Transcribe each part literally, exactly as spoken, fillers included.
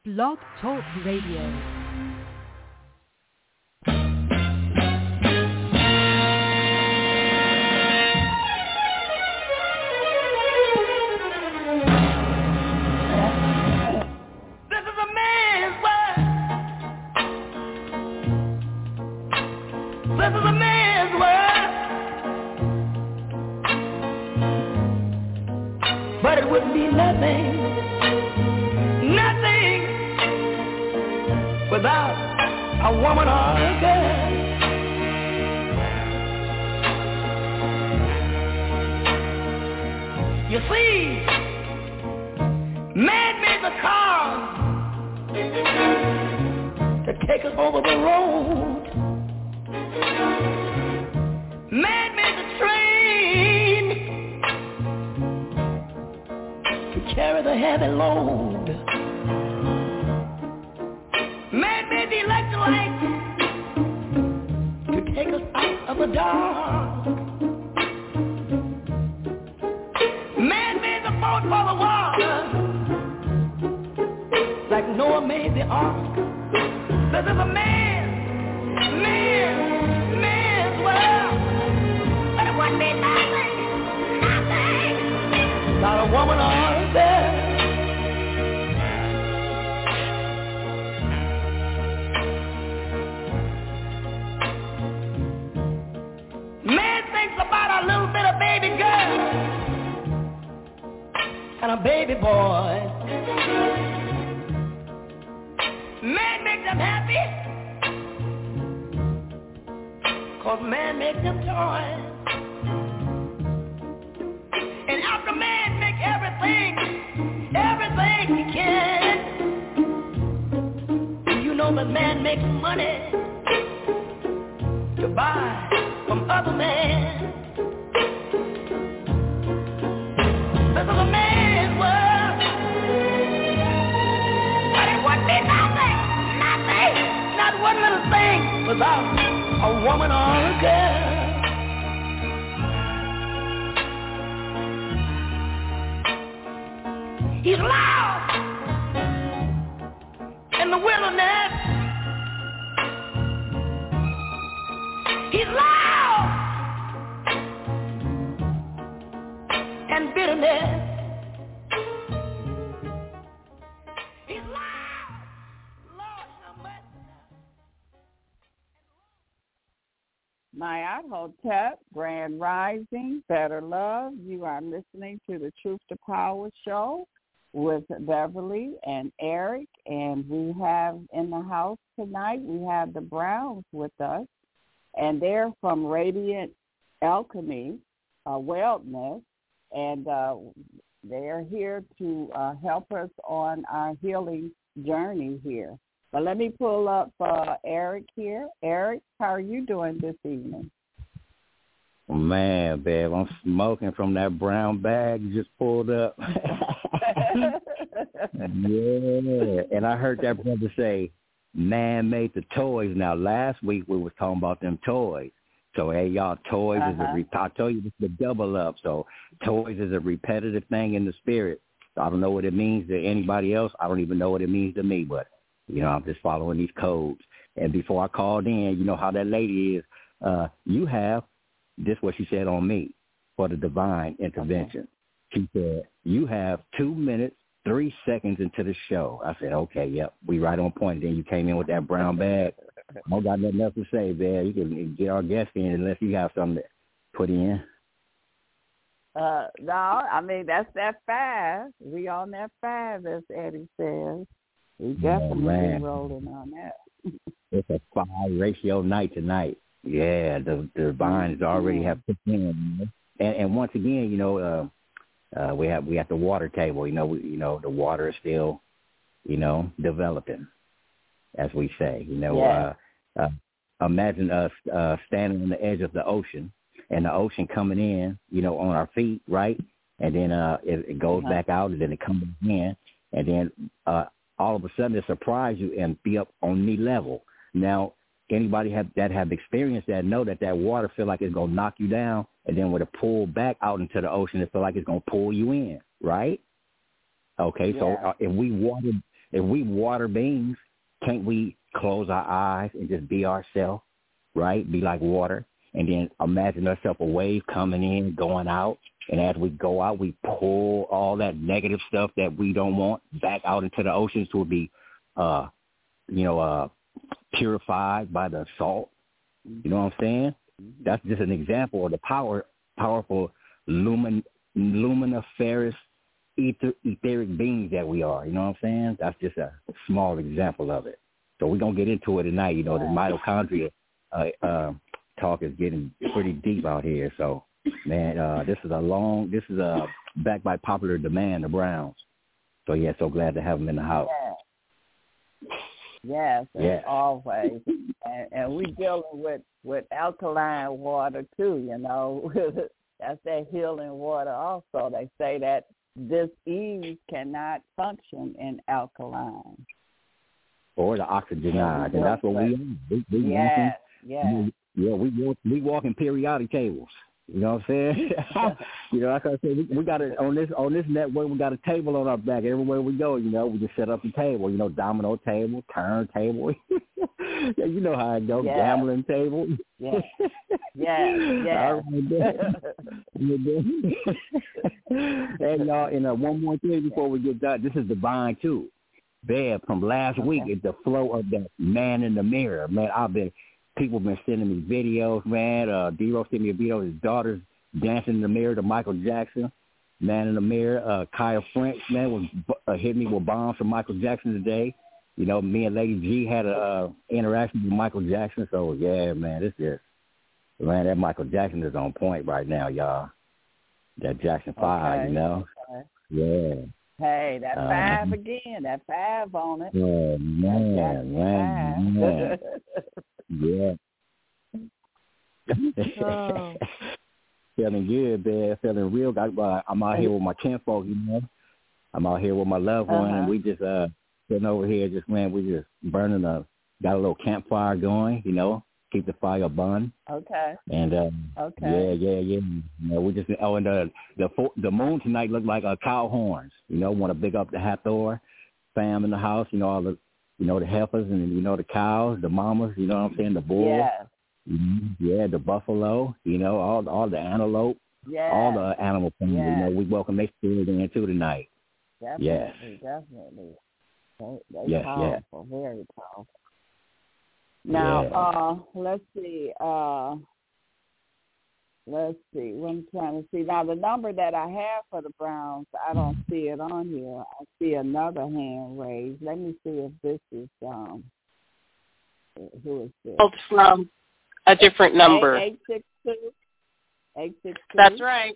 Blog Talk Radio. Hotep, Grand Rising, Better Love. You are listening to the Truth to Power show with Beverly and Eric, and we have in the house tonight, we have the Browns with us, and they're from Radiant Alchemy uh, Wellness, and uh, they're here to uh, help us on our healing journey here. But let me pull up uh, Eric here. Eric, how are you doing this evening? Man, babe, I'm smoking from that brown bag you just pulled up. Yeah, and I heard that brother say, man made the toys. Now, last week we was talking about them toys. So, hey, y'all, toys uh-huh. is a, re- I told you this is a double up. So, toys is a repetitive thing in the spirit. So I don't know what it means to anybody else. I don't even know what it means to me, but, you know, I'm just following these codes. And before I called in, you know how that lady is. Uh, you have. This is what she said on me for the divine intervention. She said, you have two minutes, three seconds into the show. I said, okay, yep, we right on point. Then you came in with that brown bag. I don't got nothing else to say, man. You can get our guest in unless you have something to put in. Uh, no, I mean, that's that five. We on that five, as Eddie says. We definitely oh, rolling on that. It's a five ratio night tonight. Yeah, the, the divines already have put in, and, and once again, you know, uh, uh, we have we have the water table. You know, we, you know, the water is still, you know, developing, as we say. You know, yeah. uh, uh, imagine us uh, standing on the edge of the ocean, and the ocean coming in, you know, on our feet, right, and then uh, it, it goes uh-huh. back out, and then it comes in, and then uh, all of a sudden it surprise you and be up on knee level. Now. Anybody have, that have experienced that know that that water feel like it's going to knock you down, and then when it pull back out into the ocean, it feel like it's going to pull you in, right? Okay, yeah. so uh, if we water if we water beings, can't we close our eyes and just be ourselves, right? Be like water, and then imagine ourselves a wave coming in, going out, and as we go out, we pull all that negative stuff that we don't want back out into the oceans to be, uh, you know, uh, purified by the salt. You know what I'm saying? That's just an example of the power, powerful lumin, luminiferous, ether, etheric beings that we are. You know what I'm saying? That's just a small example of it. So we're going to get into it tonight. You know, the mitochondria uh, uh, talk is getting pretty deep out here. So, man, uh, this is a long, this is a backed by popular demand, the Browns. So, yeah, so glad to have them in the house. Yes, as yes. always. And, and we dealing with, with alkaline water, too, you know. That's that healing water also. They say that disease cannot function in alkaline. Or the oxygenized, and that's what we are. We, we yes, walking, yes. We, yeah, we walk, we walk in periodic tables. You know what I'm saying? you know, like I said, we, we got it on this on this network. We got a table on our back everywhere we go. You know, we just set up the table. You know, domino table, turn table. yeah, you know how it goes. Yes. Gambling table. Yes, yes, yes. And y'all, and uh, one more thing before we get done. This is Divine too. Bev, from last okay. week, it's the flow of that man in the mirror. Man, I've been. People have been sending me videos, man. Uh, D-Ro sent me a video of his daughter's dancing in the mirror to Michael Jackson. Man in the mirror. Uh, Kaya French, man, was uh, hitting me with bombs from Michael Jackson today. You know, me and Lady G had a uh, interaction with Michael Jackson. So, yeah, man, it's just, man, that Michael Jackson is on point right now, y'all. That Jackson five, okay. you know? Okay. Yeah. Hey, that uh, five again. That five on it. Yeah, man, man, man. Yeah. oh. Feeling good, man. Feeling real. I, I'm out here with my kinfolk, you know. I'm out here with my loved one, uh-huh. and we just uh sitting over here, just man, we just burning a got a little campfire going, you know. Keep the fire burning. Okay. And uh, okay. yeah, yeah, yeah. You know, we just oh, and the the the moon tonight looked like uh, cow horns. You know, want to big up the Hathor fam in the house. You know, all the you know the heifers and you know the cows, the mamas. You know what I'm saying? The bull. Yeah. Mm-hmm. Yeah, the buffalo. You know, all all the antelope. Yeah. All the animal family. Yeah. You know, we welcome their spirit in too tonight. Definitely, yes. Definitely. They, they yes, powerful. Yes. Very powerful. Now, yeah. uh, let's see. Uh, let's see. What I'm trying to see. Now, the number that I have for the Browns, I don't see it on here. I see another hand raised. Let me see if this is, um, who is this? Oh, from a different number. eight six two eight six two That's right.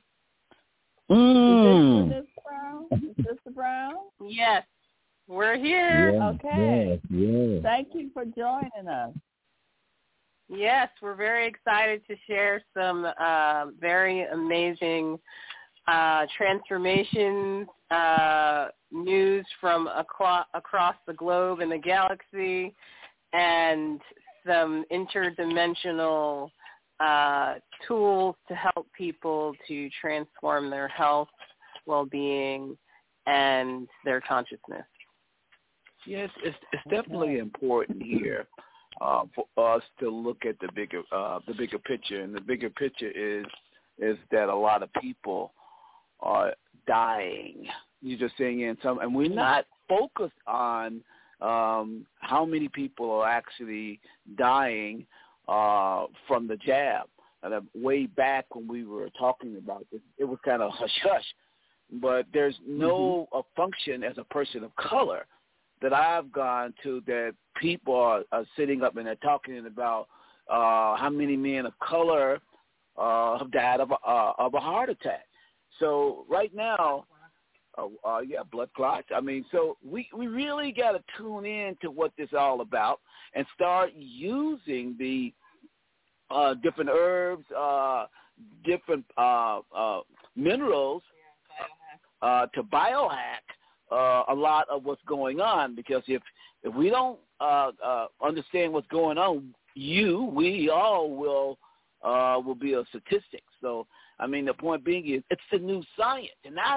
Mm. Is this Brown? Is this the Brown? Yes. We're here. Yeah, okay. Yeah, yeah. Thank you for joining us. Yes, we're very excited to share some uh, very amazing uh, transformations, uh, news from across, across the globe and the galaxy, and some interdimensional uh, tools to help people to transform their health, well-being, and their consciousness. Yes, it's, it's definitely important here uh, for us to look at the bigger uh, the bigger picture, and the bigger picture is is that a lot of people are dying. You're just saying in some, and we're not focused on um, how many people are actually dying uh, from the jab. And uh, way back when we were talking about this, it was kind of hush hush, but there's no mm-hmm. uh, function as a person of color that I've gone to that people are, are sitting up and they're talking about uh, how many men of color uh, have died of a, uh, of a heart attack. So right now, uh, uh, yeah, blood clots. I mean, so we, we really got to tune in to what this is all about and start using the uh, different herbs, uh, different uh, uh, minerals uh, to biohack Uh, a lot of what's going on, because if if we don't uh, uh, understand what's going on, you, we all will uh, will be a statistic. So, I mean, the point being is it's the new science, and that's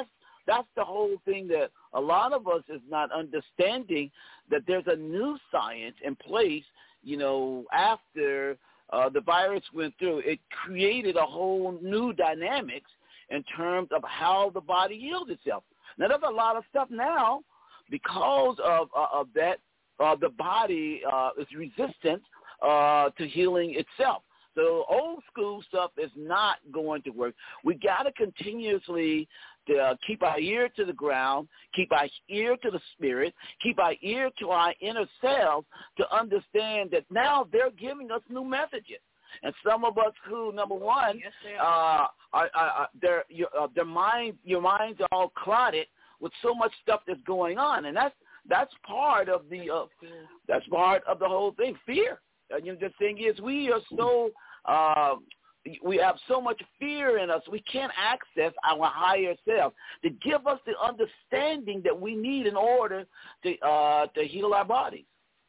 that's the whole thing that a lot of us is not understanding, that there's a new science in place, you know, after uh, the virus went through. It created a whole new dynamics in terms of how the body heals itself. Now, there's a lot of stuff now because of, uh, of that, uh, the body uh, is resistant uh, to healing itself. So old school stuff is not going to work. We got to continuously uh, keep our ear to the ground, keep our ear to the spirit, keep our ear to our inner self to understand that now they're giving us new messages. And some of us who, number one, yes, uh, are, are, are, their, your, uh, their mind, your minds are all clouded with so much stuff that's going on, and that's that's part of the uh, that's part of the whole thing. Fear. Uh, you know, the thing is, we are so uh, we have so much fear in us, we can't access our higher self to give us the understanding that we need in order to uh, to heal our bodies.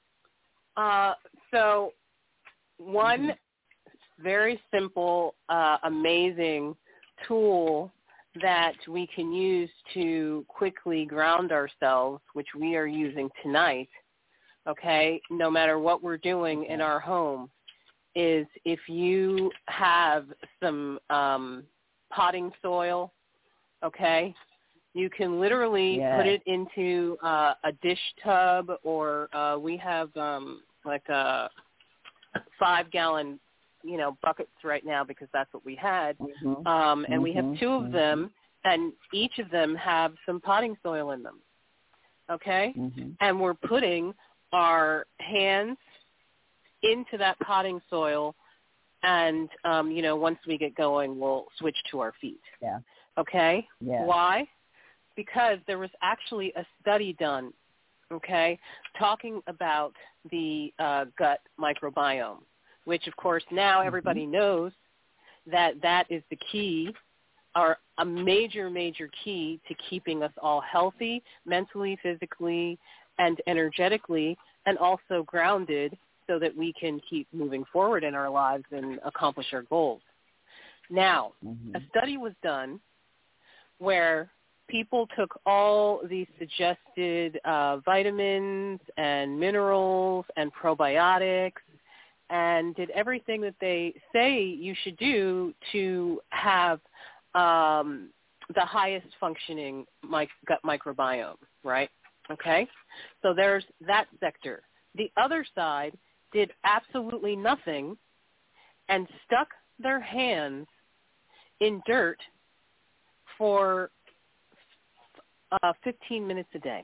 Uh, so, one mm-hmm. very simple, uh, amazing tool that we can use to quickly ground ourselves, which we are using tonight, okay, no matter what we're doing in our home, is if you have some um, potting soil, okay, you can literally yes. put it into uh, a dish tub, or uh, we have um, like a five-gallon you know, buckets right now because that's what we had. Mm-hmm. Um, and mm-hmm. we have two of mm-hmm. them, and each of them have some potting soil in them, okay? Mm-hmm. And we're putting our hands into that potting soil, and, um, you know, once we get going, we'll switch to our feet, yeah. okay? Yeah. Why? Because there was actually a study done, okay, talking about the uh, gut microbiome, which, of course, now everybody mm-hmm. knows that that is the key, or a major, major key to keeping us all healthy, mentally, physically, and energetically, and also grounded so that we can keep moving forward in our lives and accomplish our goals. Now, mm-hmm. a study was done where people took all these suggested uh, vitamins and minerals and probiotics and did everything that they say you should do to have um, the highest functioning mic- gut microbiome, right? Okay? So there's that sector. The other side did absolutely nothing and stuck their hands in dirt for uh, fifteen minutes a day.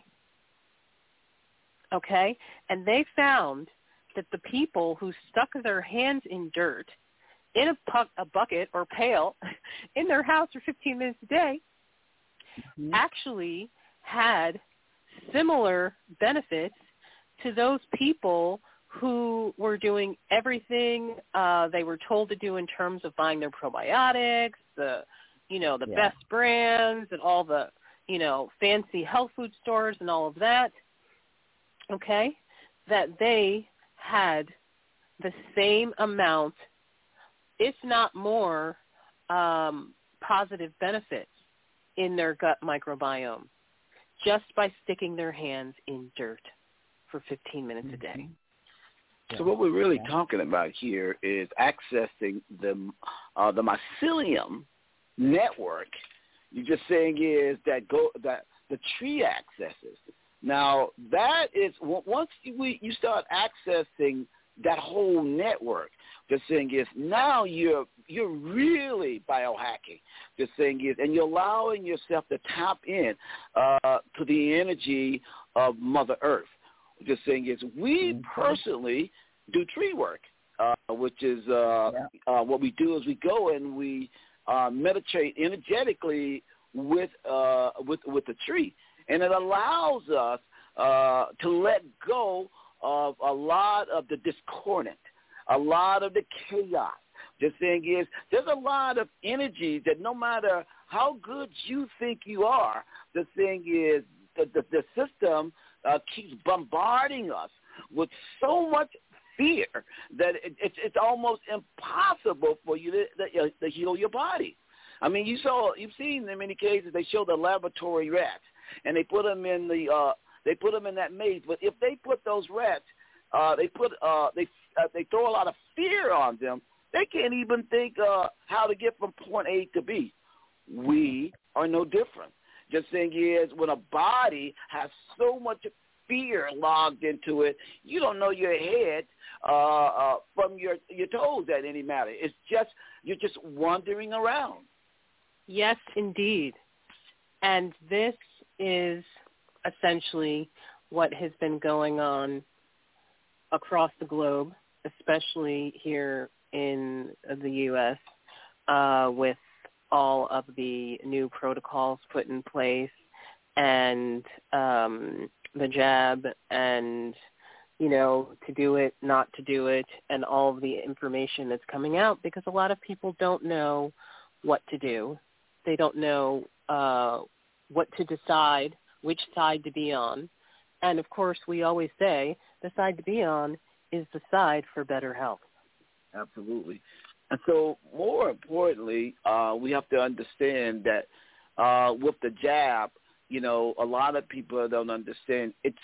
Okay? And they found that the people who stuck their hands in dirt in a, pu- a bucket or pail in their house for fifteen minutes a day mm-hmm. actually had similar benefits to those people who were doing everything uh, they were told to do in terms of buying their probiotics, the, you know, the yeah. best brands and all the, you know, fancy health food stores and all of that, okay, that they had the same amount, if not more, um, positive benefits in their gut microbiome just by sticking their hands in dirt for fifteen minutes a day. So what we're really talking about here is accessing the uh, the mycelium network. You're just saying is that go that the tree accesses. Now that is once we you start accessing that whole network. The thing is now you're you're really biohacking. The thing is, and you're allowing yourself to tap in uh, to the energy of Mother Earth. The thing is, we mm-hmm. personally do tree work, uh, which is uh, yeah. uh, what we do is we go and we uh, meditate energetically with uh, with with the tree, and it allows us uh, to let go of a lot of the discordant, a lot of the chaos. The thing is, there's a lot of energy that no matter how good you think you are, the thing is the the, the system uh, keeps bombarding us with so much fear that it, it's it's almost impossible for you to, to, to heal your body. I mean, you saw, you've seen in many cases they show the laboratory rats, and they put them in the, uh, they put them in that maze. But if they put those rats, uh, they put, uh, they, uh, they throw a lot of fear on them. They can't even think uh, how to get from point A to B. We are no different. Just thing is, when a body has so much fear logged into it, you don't know your head uh, uh, from your your toes at any matter. It's just you're just wandering around. Yes, indeed. And this is essentially what has been going on across the globe, especially here in the U S, uh, with all of the new protocols put in place and um, the jab and, you know, to do it, not to do it, and all of the information that's coming out, because a lot of people don't know what to do. They don't know uh, what to decide, which side to be on. And, of course, we always say the side to be on is the side for better health. Absolutely. And so more importantly, uh, we have to understand that uh, with the jab, you know, a lot of people don't understand. It's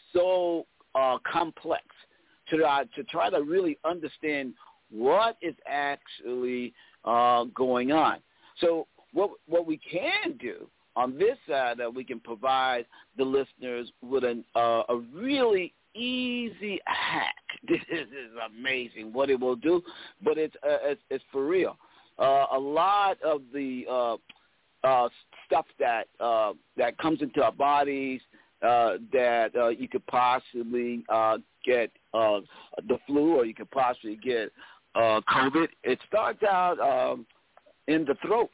so uh, complex to try, to try to really understand what is actually uh, going on. So what what we can do on this side, that uh, we can provide the listeners with an, uh, a really easy hack. This is amazing what it will do, but it's uh, it's, it's for real. Uh, a lot of the uh, uh, stuff that uh, that comes into our bodies uh, that uh, you could possibly uh, get uh, the flu, or you could possibly get uh, COVID. It starts out um, in the throat,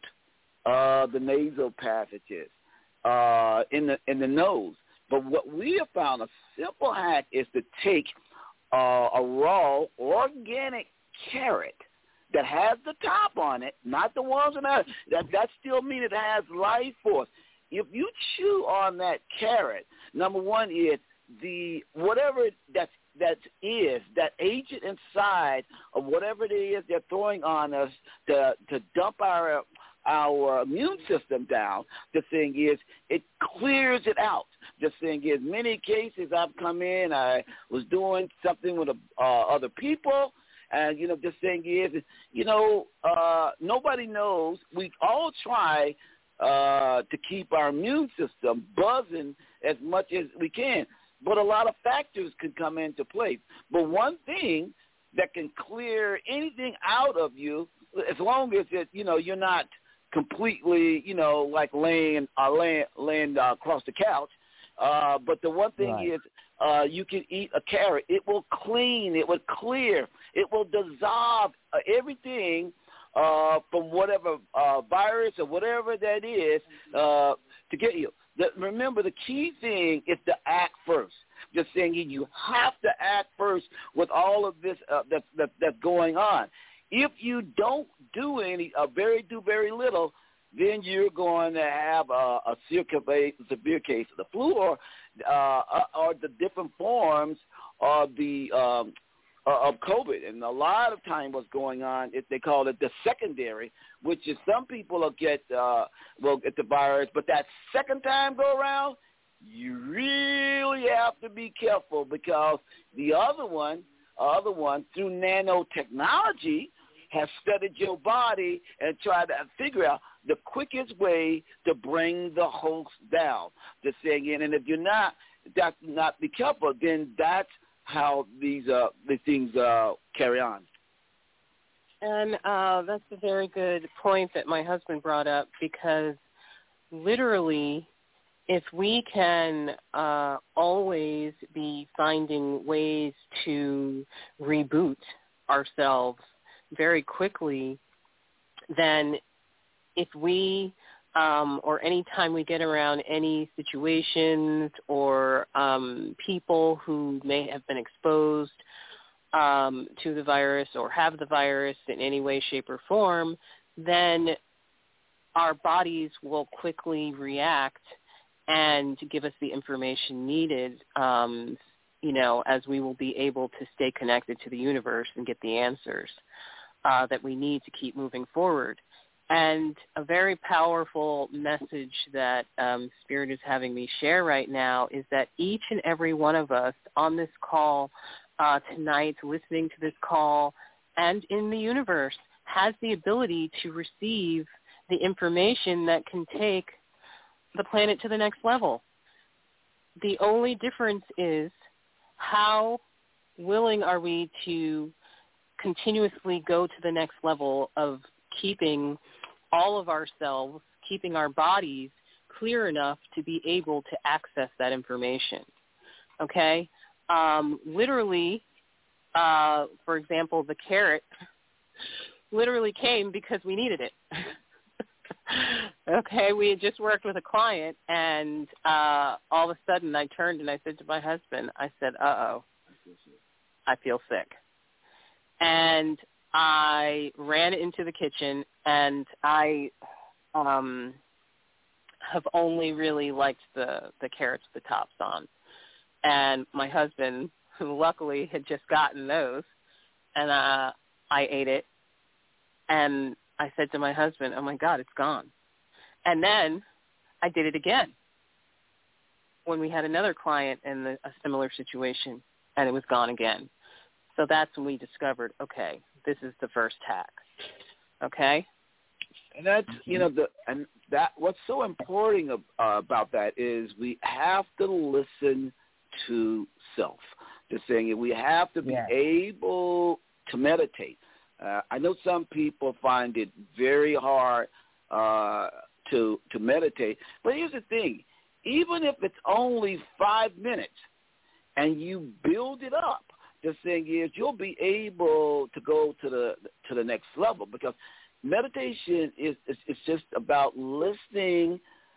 uh, the nasal passages, uh, in the in the nose. But what we have found, a simple hack, is to take uh, a raw organic carrot that has the top on it, not the ones that have, that, that still means it has life force. If you chew on that carrot, number one is the whatever that that is, that agent inside of whatever it is they're throwing on us to to dump our our immune system down, the thing is, it clears it out. The thing is, many cases I've come in, I was doing something with uh, other people, and, you know, the thing is, you know, uh, nobody knows. We all try uh, to keep our immune system buzzing as much as we can, but a lot of factors can come into play. But one thing that can clear anything out of you, as long as, it, you know, you're not completely, you know, like laying uh, laying, laying uh, across the couch. Uh, but the one thing right. is uh, you can eat a carrot. It will clean. It will clear. It will dissolve uh, everything uh, from whatever uh, virus or whatever that is uh, to get you. The, remember, the key thing is to act first. Just saying you have to act first with all of this uh, that, that, that's going on. If you don't do any, uh, very do very little, then you're going to have a, a severe, severe case of the flu, or uh, or the different forms of the um, of COVID. And a lot of time, what's going on is they call it the secondary, which is some people will get uh, will get the virus, but that second time go around, you really have to be careful, because the other one, other one through nanotechnology, has studied your body and tried to figure out the quickest way to bring the host down. The thing, and if you're not, that's not be careful, then that's how these uh these things uh carry on. And uh, that's a very good point that my husband brought up, because literally, if we can uh, always be finding ways to reboot ourselves very quickly, then if we um, or any time we get around any situations or um, people who may have been exposed um, to the virus or have the virus in any way, shape, or form, then our bodies will quickly react and give us the information needed, um, you know, as we will be able to stay connected to the universe and get the answers Uh, that we need to keep moving forward. And a very powerful message that um, Spirit is having me share right now is that each and every one of us on this call uh, tonight, listening to this call, and in the universe, has the ability to receive the information that can take the planet to the next level. The only difference is how willing are we to continuously go to the next level of keeping all of ourselves, keeping our bodies clear enough to be able to access that information, okay? Um, literally, uh, for example, the carrot literally came because we needed it. Okay, we had just worked with a client, and uh, all of a sudden I turned and I said to my husband, I said, uh-oh, I feel sick. And I ran into the kitchen, and I um, have only really liked the, the carrots with the tops on. And my husband, who luckily had just gotten those, and uh, I ate it, and I said to my husband, oh, my God, it's gone. And then I did it again when we had another client in the, a similar situation, and it was gone again. So that's when we discovered, okay, this is the first hack. Okay? And that's, you know, the and that what's so important uh, about that is we have to listen to self. Just saying it, we have to be yeah. able to meditate. Uh, I know some people find it very hard uh, to to meditate, but here's the thing: even if it's only five minutes, and you build it up, the thing is you'll be able to go to the to the next level, because meditation is is, is just about listening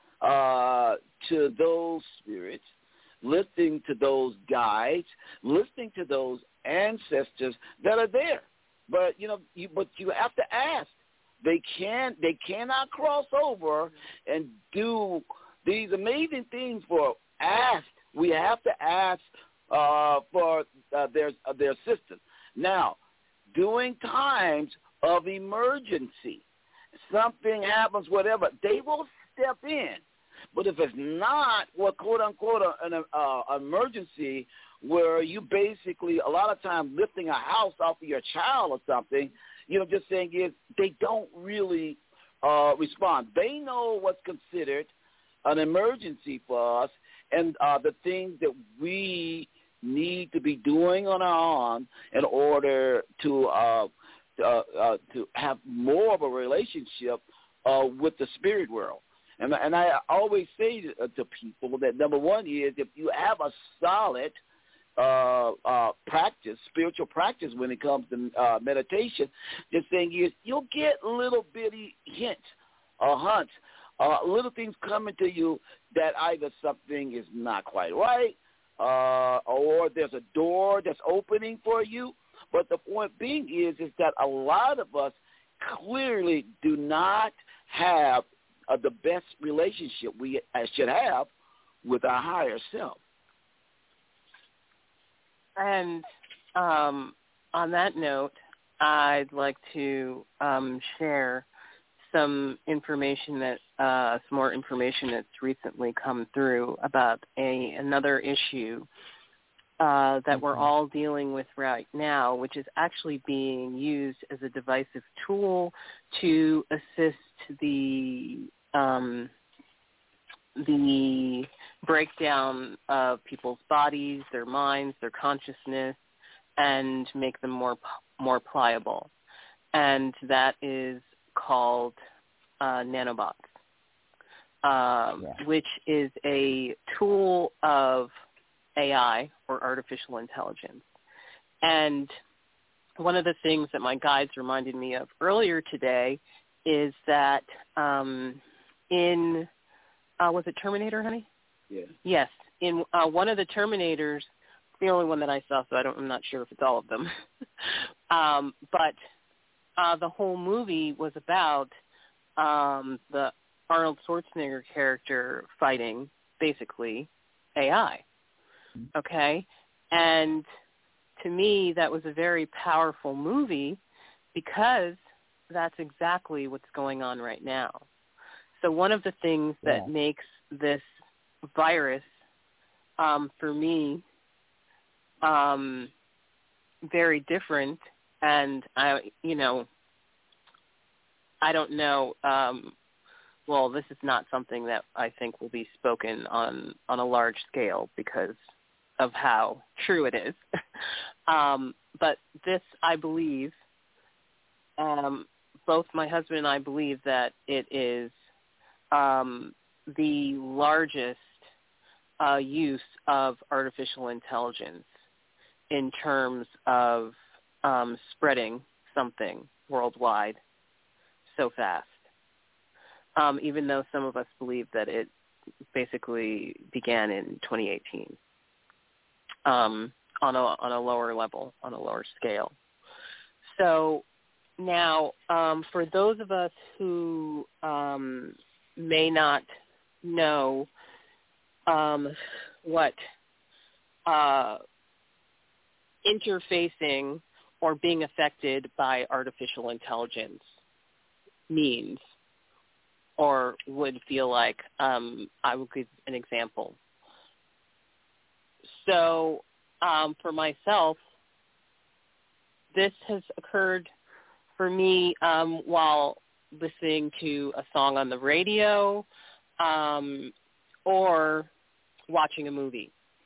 uh, to those spirits, listening to those guides, listening to those ancestors that are there. But you know, you, but you have to ask. They can they cannot cross over and do these amazing things for ask. We have to ask uh, for uh, their uh, their assistance. Now, during times of emergency, something happens, whatever, they will step in. But if it's not what quote unquote an uh, emergency, where you basically a lot of times lifting a house off of your child or something, you know, just saying is they don't really uh, respond. They know what's considered an emergency for us, and uh, the things that we need to be doing on our own in order to uh, uh, uh, to have more of a relationship uh, with the spirit world. And, and I always say to, to people that number one is if you have a solid uh, uh, practice, spiritual practice when it comes to uh, meditation, the thing is you'll get little bitty hints or hunts, uh, little things coming to you that either something is not quite right uh, or there's a door that's opening for you. But the point being is, is that a lot of us clearly do not have uh, the best relationship we should have with our higher self. And um, on that note, I'd like to um, share some information that uh, some more information that's recently come through about a another issue uh, that we're all dealing with right now, which is actually being used as a divisive tool to assist the um, the breakdown of people's bodies, their minds, their consciousness, and make them more more pliable. And that is called uh, nanobots, um, yeah. which is a tool of A I or artificial intelligence. And one of the things that my guides reminded me of earlier today is that um, in Uh, was it Terminator, honey? Yeah. Yes. In uh, one of the Terminators, the only one that I saw, so I don't, I'm not sure if it's all of them. um, but uh, the whole movie was about um, the Arnold Schwarzenegger character fighting, basically, A I. Okay? And to me, that was a very powerful movie because that's exactly what's going on right now. So one of the things that yeah. makes this virus, um, for me, um, very different, and I, you know, I don't know. Um, well, this is not something that I think will be spoken on on a large scale because of how true it is. um, but this, I believe, um, both my husband and I believe that it is um, the largest uh, use of artificial intelligence in terms of um, spreading something worldwide so fast, um, even though some of us believe that it basically began in twenty eighteen um, on a on a lower level, on a lower scale. So now, um, for those of us who um, may not know um, what uh, interfacing or being affected by artificial intelligence means, or would feel like, um, I will give an example. So um, for myself, this has occurred for me um, while listening to a song on the radio um, or watching a movie.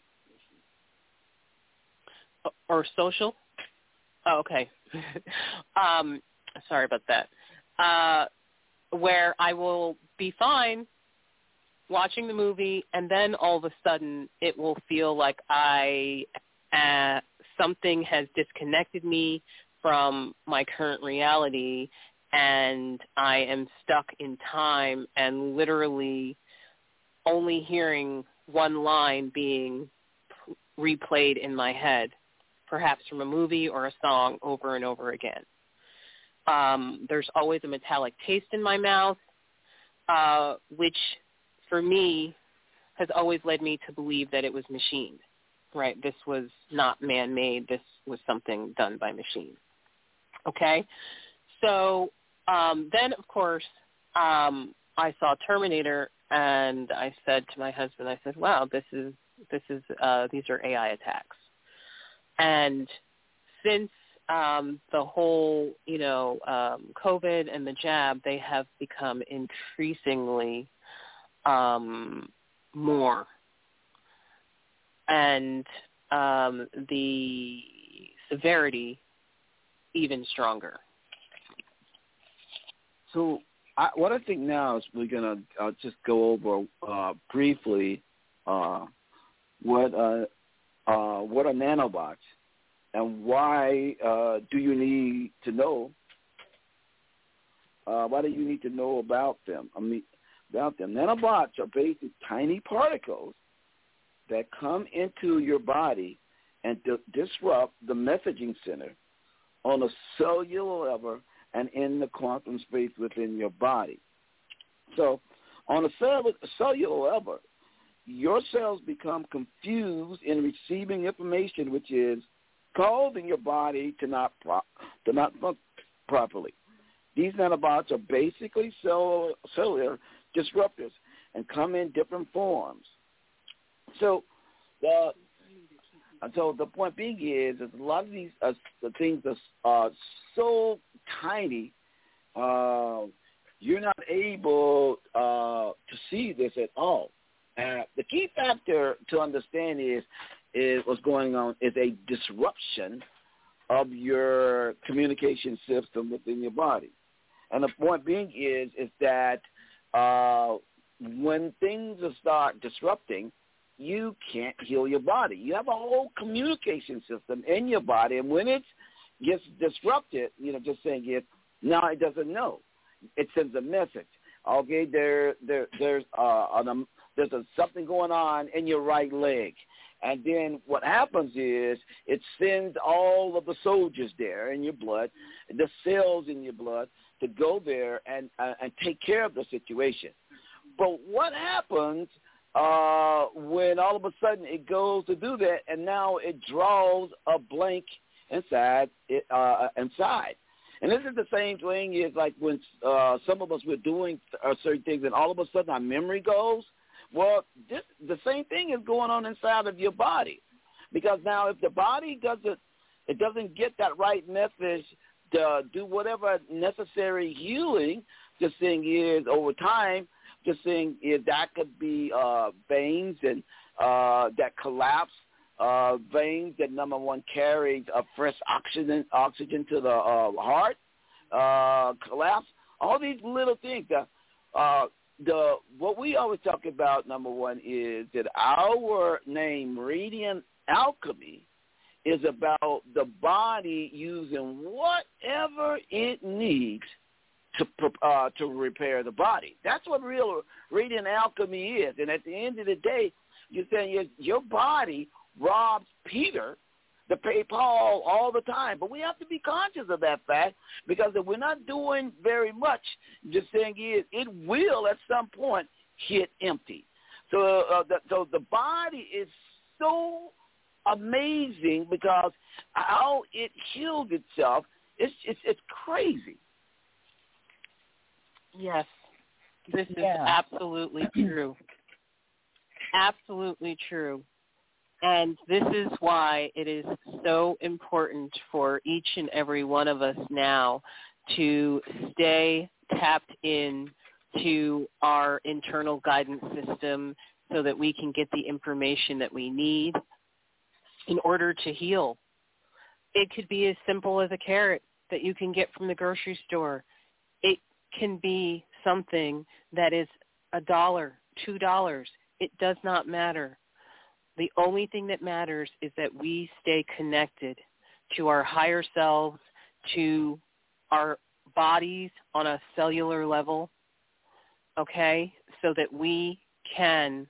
Or social? Oh, okay. um, sorry about that. Uh, where I will be fine watching the movie, and then all of a sudden it will feel like I uh, something has disconnected me from my current reality, and I am stuck in time and literally only hearing one line being replayed in my head, perhaps from a movie or a song over and over again. Um, there's always a metallic taste in my mouth, uh, which for me has always led me to believe that it was machined, right? This was not man-made. This was something done by machine. Okay? So um, then, of course, um, I saw Terminator, and I said to my husband, I said, wow, this is, this is, uh, these are A I attacks. And since um, the whole, you know, um, COVID and the jab, they have become increasingly um, more. And um, the severity even stronger. So I, what I think now is we're going to uh, just go over uh, briefly uh, what uh, uh, what are nanobots and why uh, do you need to know? Uh, why do you need to know about them? I mean, about them. Nanobots are basically tiny particles that come into your body and di- disrupt the messaging center on a cellular level and in the quantum space within your body. So on a cell- cellular level, your cells become confused in receiving information which is causing your body to not pro- to not function properly. These nanobots are basically cell- cellular disruptors and come in different forms. So the so the point being is, is a lot of these uh, the things are uh, so tiny, uh, you're not able uh, to see this at all. Uh, the key factor to understand is is what's going on is a disruption of your communication system within your body. And the point being is is that uh, when things start disrupting, you can't heal your body. You have a whole communication system in your body, and when it gets disrupted, you know, just saying it, now it doesn't know. It sends a message. Okay, there, there, there's uh, an, there's a, something going on in your right leg. And then what happens is it sends all of the soldiers there in your blood, the cells in your blood, to go there and uh, and take care of the situation. But what happens uh, when all of a sudden it goes to do that, and now it draws a blank inside it, uh, inside, And this is the same thing is like when uh, some of us were doing uh, certain things and all of a sudden our memory goes. Well, this, the same thing is going on inside of your body. Because now if the body doesn't, it doesn't get that right message to do whatever necessary healing, the thing is over time, the thing is that could be uh, veins and uh, that collapse, uh, veins that number one carries a fresh oxygen oxygen to the uh, heart, uh, collapse, all these little things. Uh, uh, the what we always talk about, number one, is that our name, Radiant Alchemy, is about the body using whatever it needs to uh, to repair the body. That's what real Radiant Alchemy is. And at the end of the day, you're saying your, your body robs Peter to pay Paul all the time. But we have to be conscious of that fact, because if we're not doing very much, the thing is it will at some point hit empty. So, uh, the, so the body is so amazing because how it healed itself, it's it's, it's crazy. Yes, this is Yeah. absolutely true. Absolutely true. And this is why it is so important for each and every one of us now to stay tapped in to our internal guidance system so that we can get the information that we need in order to heal. It could be as simple as a carrot that you can get from the grocery store. It can be something that is a dollar, two dollars. It does not matter. The only thing that matters is that we stay connected to our higher selves, to our bodies on a cellular level, okay, so that we can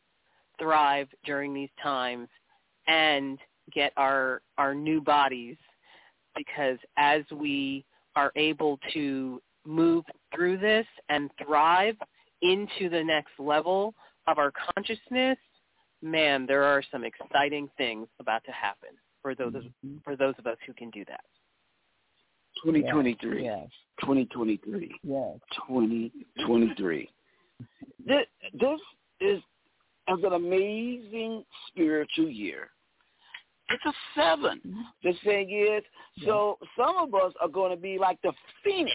thrive during these times and get our our new bodies, because as we are able to move through this and thrive into the next level of our consciousness, man, there are some exciting things about to happen for those of, for those of us who can do that. twenty twenty-three. Yes. twenty twenty-three. Yes. twenty twenty-three. This, this is as an amazing spiritual year. It's a seven. The thing is, so some of us are going to be like the phoenix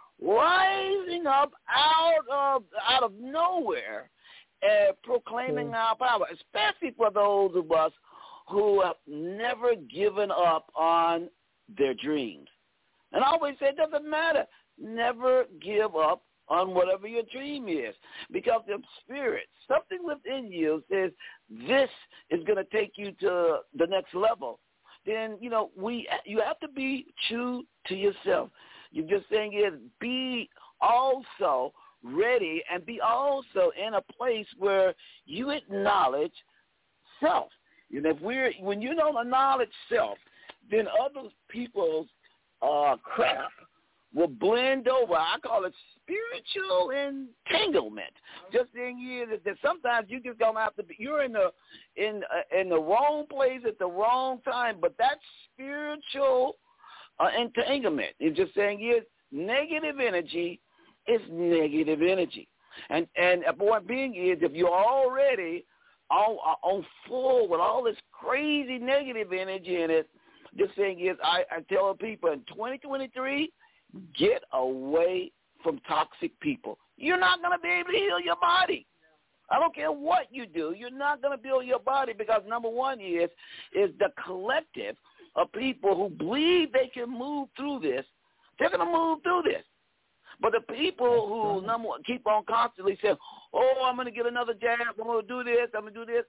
rising up out of out of nowhere and proclaiming our power, especially for those of us who have never given up on their dreams. And I always say it doesn't matter. Never give up on whatever your dream is, because the spirit, something within you says this is going to take you to the next level. Then, you know, we you have to be true to yourself. You're just saying is be also ready and be also in a place where you acknowledge self. You know, if we're when you don't acknowledge self, then other people's uh, crap will blend over. I call it spiritual entanglement. Just saying is that, that sometimes you just don't have to be. You're in the in uh, in the wrong place at the wrong time. But that spiritual uh, entanglement is just saying is negative energy is negative energy, and and a point being is if you're already on on full with all this crazy negative energy in it, just saying is I, I tell people in twenty twenty-three. Get away from toxic people. You're not going to be able to heal your body. I don't care what you do. You're not going to build your body because number one is is the collective of people who believe they can move through this. They're going to move through this. But the people who number one, keep on constantly saying, oh, I'm going to get another jab. I'm going to do this. I'm going to do this.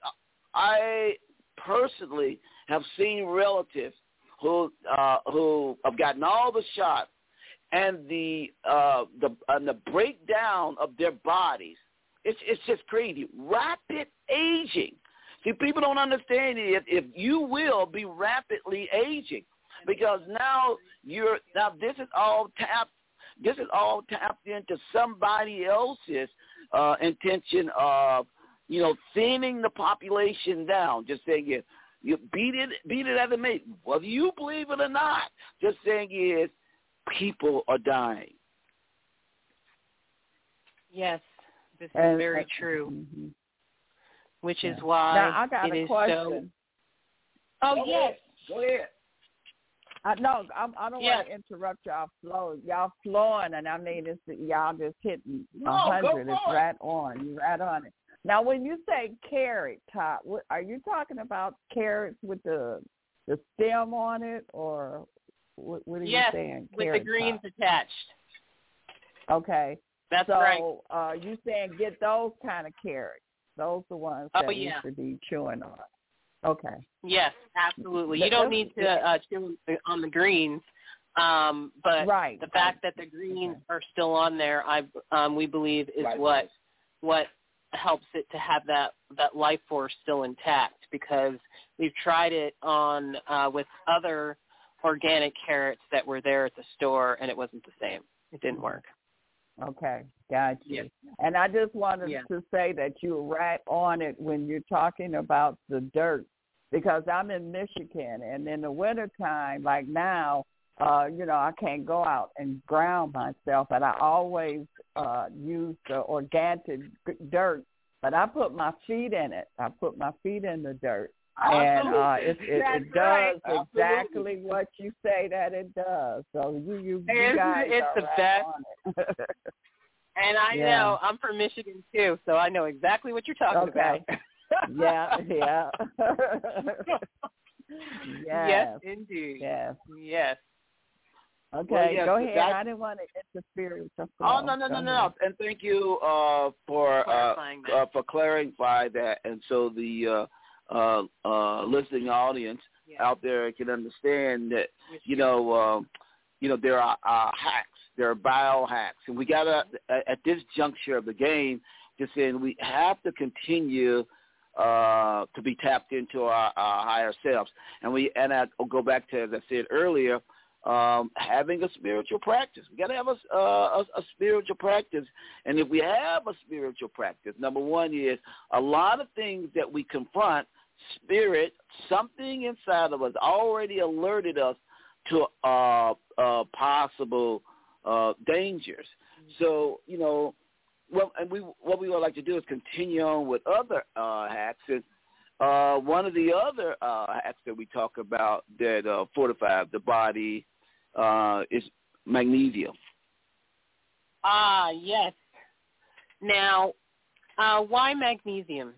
I personally have seen relatives who uh, who have gotten all the shots, and the uh, the and the breakdown of their bodies, it's it's just crazy. Rapid aging. See, people don't understand it. If you will be rapidly aging, because now you're now this is all tapped. This is all tapped into somebody else's uh, intention of you know thinning the population down. Just saying it. You beat it, beat it as it may. Whether you believe it or not, just saying is. people are dying. Yes, this is And, very uh, true. Mm-hmm. Which yeah. is why now I got it a is question. so. Oh Go yes. ahead. Go ahead. I no, I'm, I don't Yes. want to interrupt y'all flow. Y'all flowing, and I mean, it's y'all just hitting a No, go hundred. for It's it. right on. You right on it. Now, when you say carrot top, what, are you talking about carrots with the the stem on it, or what, what are Yes, you saying? with the Carrot greens top? attached. Okay. That's so, right. uh, you saying get those kind of carrots? Those the ones Oh, that we yeah. should be chewing on. Okay. Yes, absolutely. But You don't that's- need to uh, chew on the greens, um, but Right. the fact that the greens Okay. are still on there, I um, we believe is Right. what what helps it to have that that life force still intact. Because we've tried it on uh, with other organic carrots that were there at the store, and it wasn't the same. It didn't work. Okay, got you. Yes. And I just wanted Yeah. to say that you're right on it when you're talking about the dirt, because I'm in Michigan, and in the wintertime, like now, uh, you know, I can't go out and ground myself, but I always uh, use the organic dirt, but I put my feet in it. I put my feet in the dirt. And uh, it, it, That's it right. does exactly Absolutely. what you say that it does. So you, you, you It's- guys it's are the right best. on it. And I Yeah. know I'm from Michigan too, so I know exactly what you're talking Okay. about. yeah, yeah. yes. Yes, indeed. Yes. Yes. Okay, Well, yes, go but ahead. that- I didn't want to interfere with the Oh flow. no no Go no no! ahead. And thank you uh, for uh, Clarifying that. uh, for clarifying that, and so the uh, uh, uh, listening audience Yeah. out there can understand that Which you know um, you know there are uh, hacks, there are biohacks, and we gotta at, at this juncture of the game, just saying we have to continue uh, to be tapped into our, our higher selves, and we and I will go back to as I said earlier. Um, having a spiritual practice. We got to have a, uh, a, a spiritual practice. And if we have a spiritual practice, number one is a lot of things that we confront, spirit, something inside of us already alerted us to uh, uh, possible uh, dangers. So, you know, well, and we what we would like to do is continue on with other uh, hacks. And uh, one of the other uh, hacks that we talk about that uh, fortify the body uh, is magnesium. Ah, yes. Now, uh, why magnesium?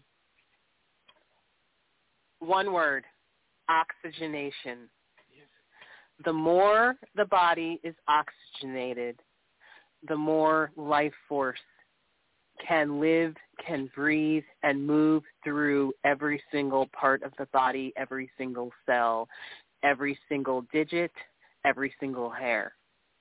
One word, oxygenation. The more the body is oxygenated, the more life force can live, can breathe, and move through every single part of the body, every single cell, every single digit, every single hair.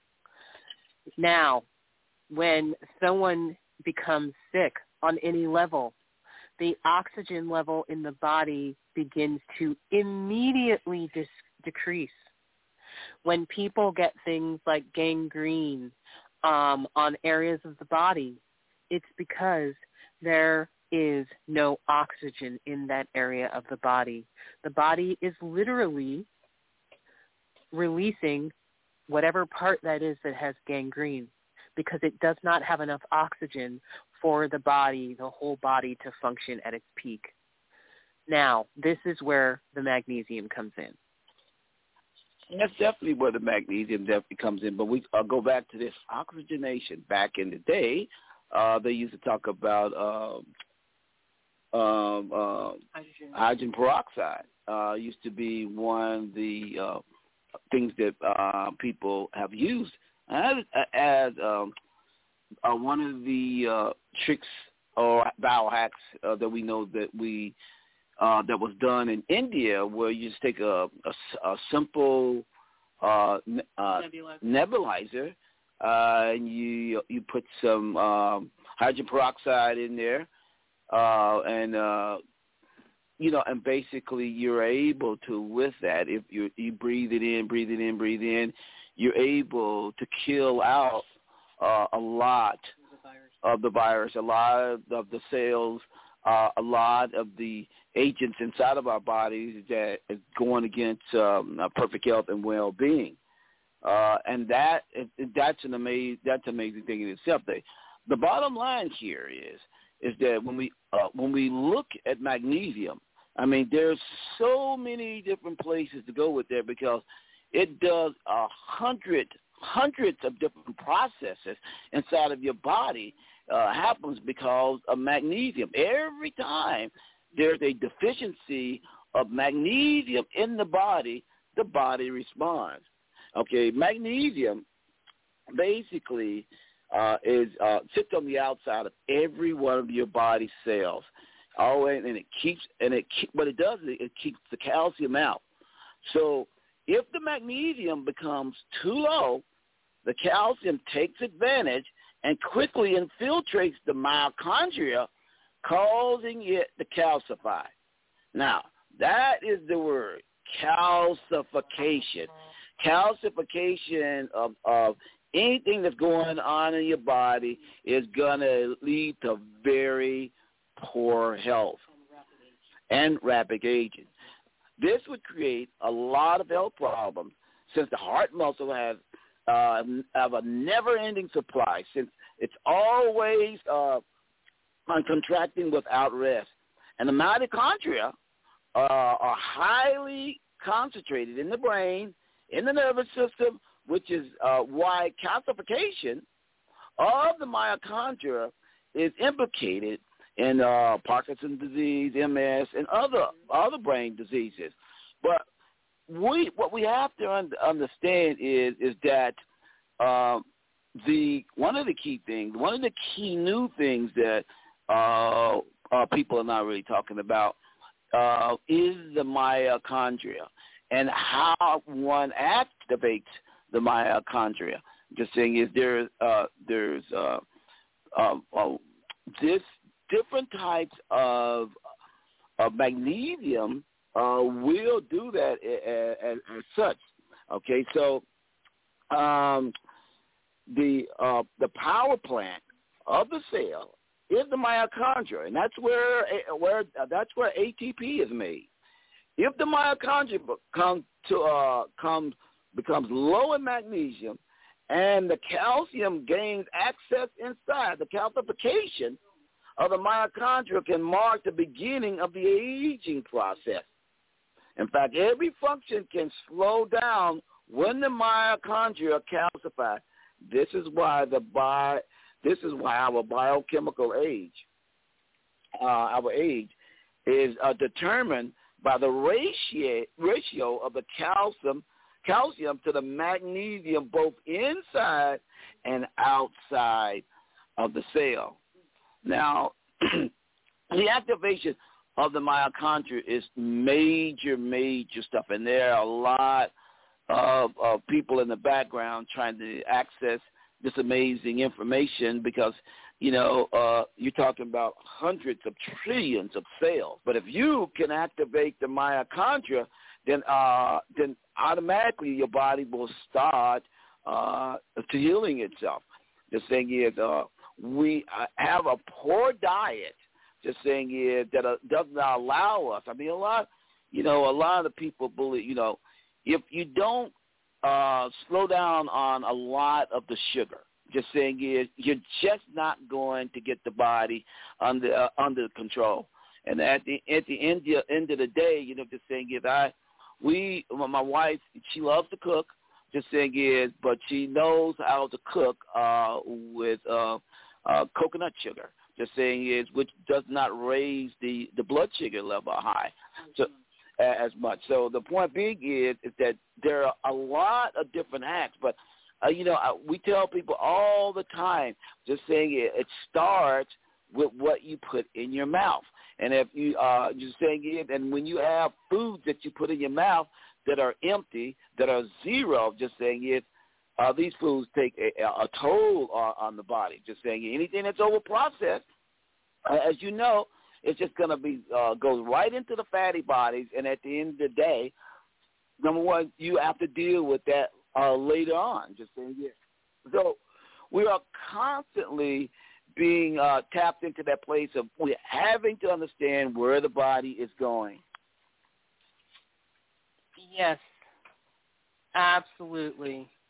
Now, when someone becomes sick on any level, the oxygen level in the body begins to immediately dis- decrease. When people get things like gangrene um, on areas of the body, it's because there is no oxygen in that area of the body. The body is literally releasing whatever part that is that has gangrene because it does not have enough oxygen for the body, the whole body, to function at its peak. Now, this is where the magnesium comes in. And that's definitely where the magnesium definitely comes in. But we uh, go back to this oxygenation. Back in the day, uh, they used to talk about um, um, uh, Hydrogen. hydrogen peroxide. Uh, used to be one of the uh, things that uh, people have used as, as um, uh, one of the uh, tricks or biohacks uh, that we know that we uh, that was done in India, where you just take a, a, a simple uh, uh, Nebulizer. nebulizer uh, and you you put some um, hydrogen peroxide in there, uh, and uh, you know, and basically you're able to, with that, if you you breathe it in, breathe it in, breathe in, you're able to kill out uh, a lot of the virus, a lot of the cells, uh, a lot of the agents inside of our bodies that is going against um, perfect health and well-being. Uh, and that it, it, that's an amazing that's an amazing thing in itself. The, the bottom line here is is that when we uh, when we look at magnesium, I mean, there's so many different places to go with that because it does a hundred hundreds of different processes inside of your body uh, happens because of magnesium. Every time there's a deficiency of magnesium in the body, the body responds. Okay, magnesium basically uh, is uh, sits on the outside of every one of your body cells. Always, and it keeps and it keep, what it does is it keeps the calcium out. So if the magnesium becomes too low, the calcium takes advantage and quickly infiltrates the mitochondria, causing it to calcify. Now, that is the word, calcification. Calcification of, of anything that's going on in your body is going to lead to very poor health and rapid aging. This would create a lot of health problems since the heart muscle has uh, have a never-ending supply, since it's always uh, contracting without rest. And the mitochondria uh, are highly concentrated in the brain, in the nervous system, which is uh, why calcification of the mitochondria is implicated in uh, Parkinson's disease, M S, and other other brain diseases. But we what we have to un- understand is is that uh, the one of the key things, one of the key new things that uh, uh, people are not really talking about uh, is the mitochondria and how one activates the mitochondria. Just saying is there uh, there's uh, uh, uh, this different types of of magnesium uh, will do that as, as such. Okay, so um, the uh, the power plant of the cell is the mitochondria, and that's where where that's where A T P is made. If the mitochondria comes to uh, comes becomes low in magnesium, and the calcium gains access inside, the calcification of the mitochondria can mark the beginning of the aging process. In fact, every function can slow down when the mitochondria calcify. This is why the bi- this is why our biochemical age, uh, our age, is uh, determined by the ratio ratio of the calcium calcium to the magnesium, both inside and outside of the cell. Now, the activation of the mitochondria is major, major stuff, and there are a lot of, of people in the background trying to access this amazing information because, you know, uh, you're talking about hundreds of trillions of cells. But if you can activate the mitochondria, then uh, then automatically your body will start uh, to healing itself. The thing is, uh, we have a poor diet, just saying is that uh, does not allow us. I mean, a lot, you know, a lot of the people believe, you know, if you don't uh, slow down on a lot of the sugar, just saying is you're just not going to get the body under uh, under control. And at the at the end of, end of the day, you know, just saying is I, we, my wife, she loves to cook. Just saying is, but she knows how to cook uh, with uh, uh, coconut sugar. Just saying is, which does not raise the, the blood sugar level high so, uh, as much. So the point being is, is that there are a lot of different acts, but uh, you know, uh, we tell people all the time, just saying it, it starts with what you put in your mouth. And if you uh, just saying it, and when you have foods that you put in your mouth that are empty, that are zero, just saying it, uh, these foods take a, a toll on, on the body. Just saying anything that's over processed, uh, as you know, it's just going to be uh, goes right into the fatty bodies. And at the end of the day, number one, you have to deal with that uh, later on. Just saying it. So we are constantly being uh, tapped into that place of we're having to understand where the body is going. Yes, absolutely.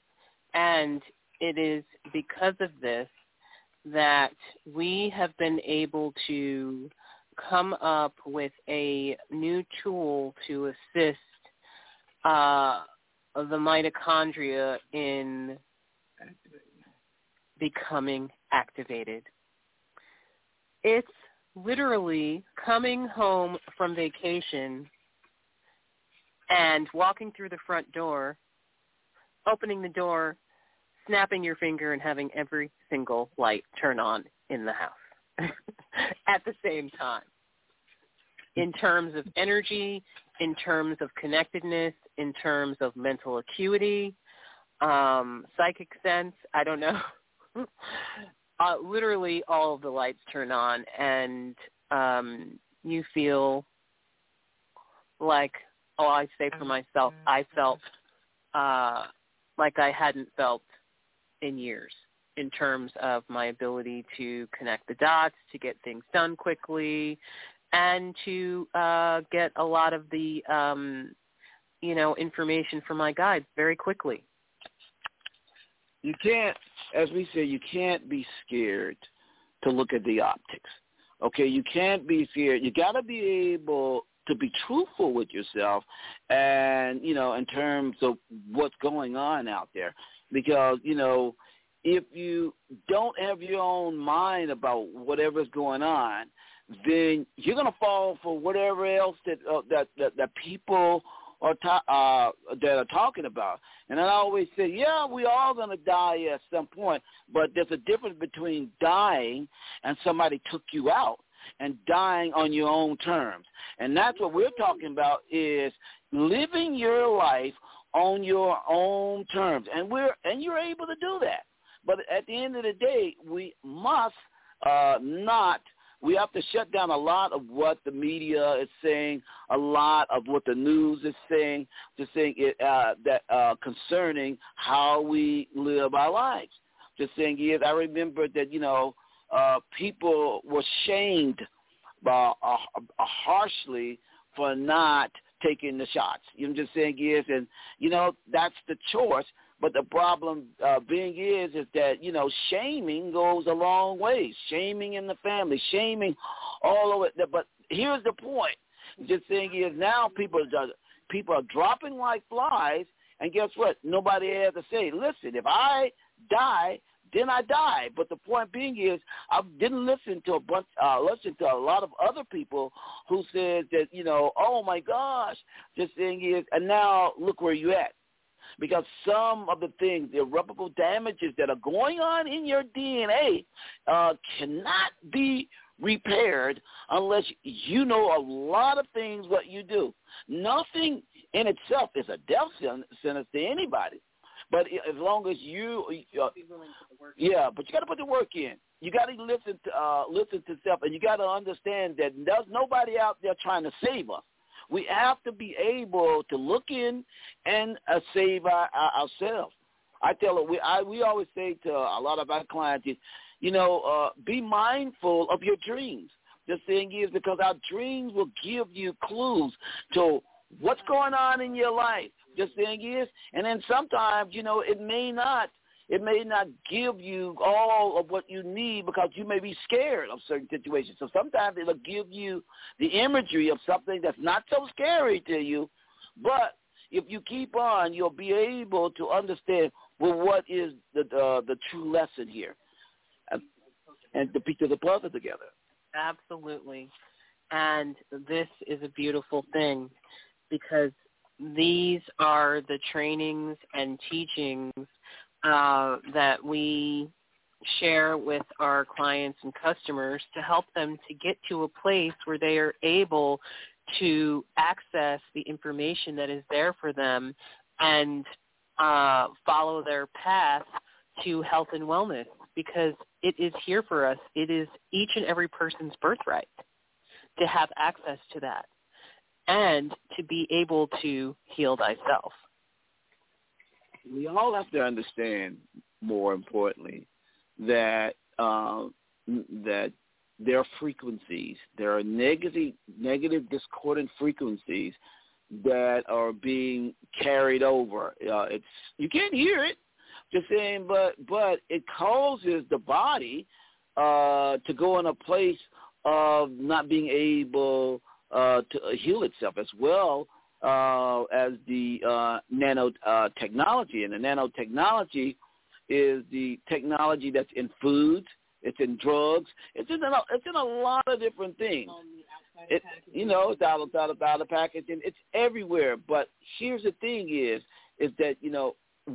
And it is because of this that we have been able to come up with a new tool to assist uh, the mitochondria in becoming activated. It's literally coming home from vacation and walking through the front door, opening the door, snapping your finger, and having every single light turn on in the house at the same time. In terms of energy, in terms of connectedness, in terms of mental acuity, um, psychic sense, I don't know. uh, literally all of the lights turn on, and um, you feel like, oh, I say for myself, I felt uh, like I hadn't felt in years in terms of my ability to connect the dots, to get things done quickly, and to uh, get a lot of the, um, you know, information from my guides very quickly. You can't, as we say, you can't be scared to look at the optics. Okay, you can't be scared. You got to be able to be truthful with yourself, and you know, in terms of what's going on out there, because you know, if you don't have your own mind about whatever's going on, then you're going to fall for whatever else that uh, that, that that people are ta- uh, that are talking about. And I always say, yeah, we all going to die at some point, but there's a difference between dying and somebody took you out, and dying on your own terms. And that's what we're talking about, is living your life on your own terms. And we're and you're able to do that. But at the end of the day, we must uh, not we have to shut down a lot of what the media is saying, a lot of what the news is saying, just saying it, uh, that uh, concerning how we live our lives. Just saying, yes, I remember that, you know, uh, people were shamed by, uh, harshly for not taking the shots. You know, just saying, yes, and, you know, that's the choice. But the problem uh, being is, is that, you know, shaming goes a long way. Shaming in the family, shaming all over. But here's the point. Just saying is now people are, people are dropping like flies, and guess what? Nobody has to say, listen, if I die, then I die. But the point being is, I didn't listen to a bunch, uh, listen to a lot of other people who said that, you know, oh my gosh, this thing is, and now look where you at. Because some of the things, the irreparable damages that are going on in your D N A uh, cannot be repaired unless you know a lot of things what you do. Nothing in itself is a death sentence to anybody. But as long as you, uh, yeah, but you got to put the work in. You got to listen to uh, listen to self, and you got to understand that there's nobody out there trying to save us. We have to be able to look in and uh, save our, our, ourselves. I tell we I we always say to a lot of our clients, you know, uh, be mindful of your dreams. The thing is, because our dreams will give you clues to what's going on in your life. The thing is, and then sometimes, you know, it may not. It may not give you all of what you need because you may be scared of certain situations. So sometimes it'll give you the imagery of something that's not so scary to you. But if you keep on, you'll be able to understand, well, what is the uh, the true lesson here, and, and to piece of the puzzle together. Absolutely. And this is a beautiful thing, because these are the trainings and teachings Uh, that we share with our clients and customers to help them to get to a place where they are able to access the information that is there for them and uh, follow their path to health and wellness, because it is here for us. It is each and every person's birthright to have access to that and to be able to heal thyself. We all have to understand, more importantly, that uh, that there are frequencies, there are negative, negative discordant frequencies that are being carried over. Uh, it's you can't hear it, Just saying, but but it causes the body uh, to go in a place of not being able uh, to heal itself, as well uh, as the uh, nanotechnology. And the nanotechnology is the technology that's in foods, it's in drugs, it's in a, it's in a lot of different things. It, you know, it's out of, out of, out of packaging. It's everywhere. But here's the thing is, is that, you know,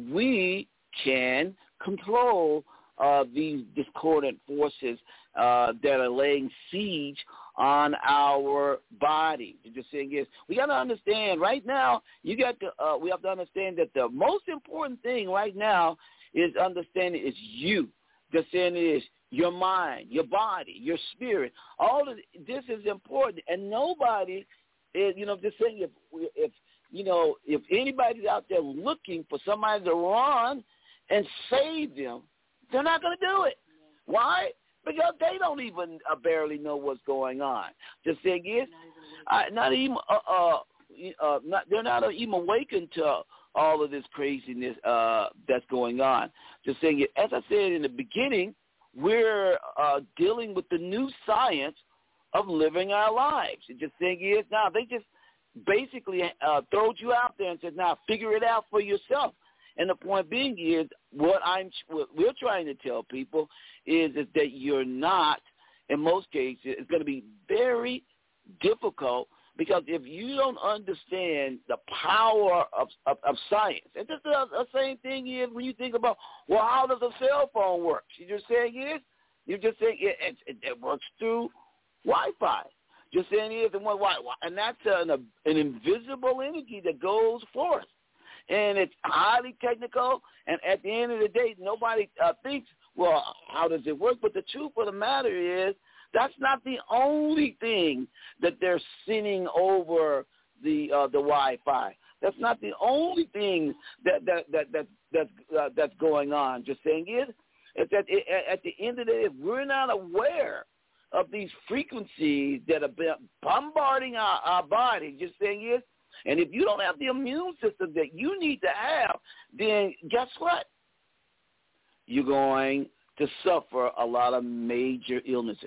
we can control uh, these discordant forces uh, that are laying siege on our body. The thing is, we got to understand right now, you got to, uh, we have to understand that the most important thing right now is understanding is you. The thing is, your mind, your body, your spirit, all of this is important. And nobody is, you know, just saying if, if, you know, if anybody's out there looking for somebody to run and save them, they're not going to do it. Why? Because they don't even uh, barely know what's going on. The thing is, uh, not even, uh, uh, uh, not, they're not even awakened to all of this craziness uh, that's going on. Just saying, as I said in the beginning, we're uh, dealing with the new science of living our lives. The just thing is, now they just basically uh, throwed you out there and said, now figure it out for yourself. And the point being is, what I'm, what we're trying to tell people is, is that you're not, in most cases, it's going to be very difficult, because if you don't understand the power of, of, of science, and just the, the same thing is when you think about, well, how does a cell phone work? You're just saying is, you're just saying it, it, it works through Wi-Fi. Just saying it is, and, what, and that's an, an invisible energy that goes forth. And it's highly technical, and at the end of the day, nobody uh, thinks, well, how does it work? But the truth of the matter is, that's not the only thing that they're sending over the uh, the Wi-Fi. That's not the only thing that that that that that's uh, that's going on. Just saying it, is that it, at the end of the day, if we're not aware of these frequencies that are bombarding our, our body, just saying it, and if you don't have the immune system that you need to have, then guess what? You're going to suffer a lot of major illnesses.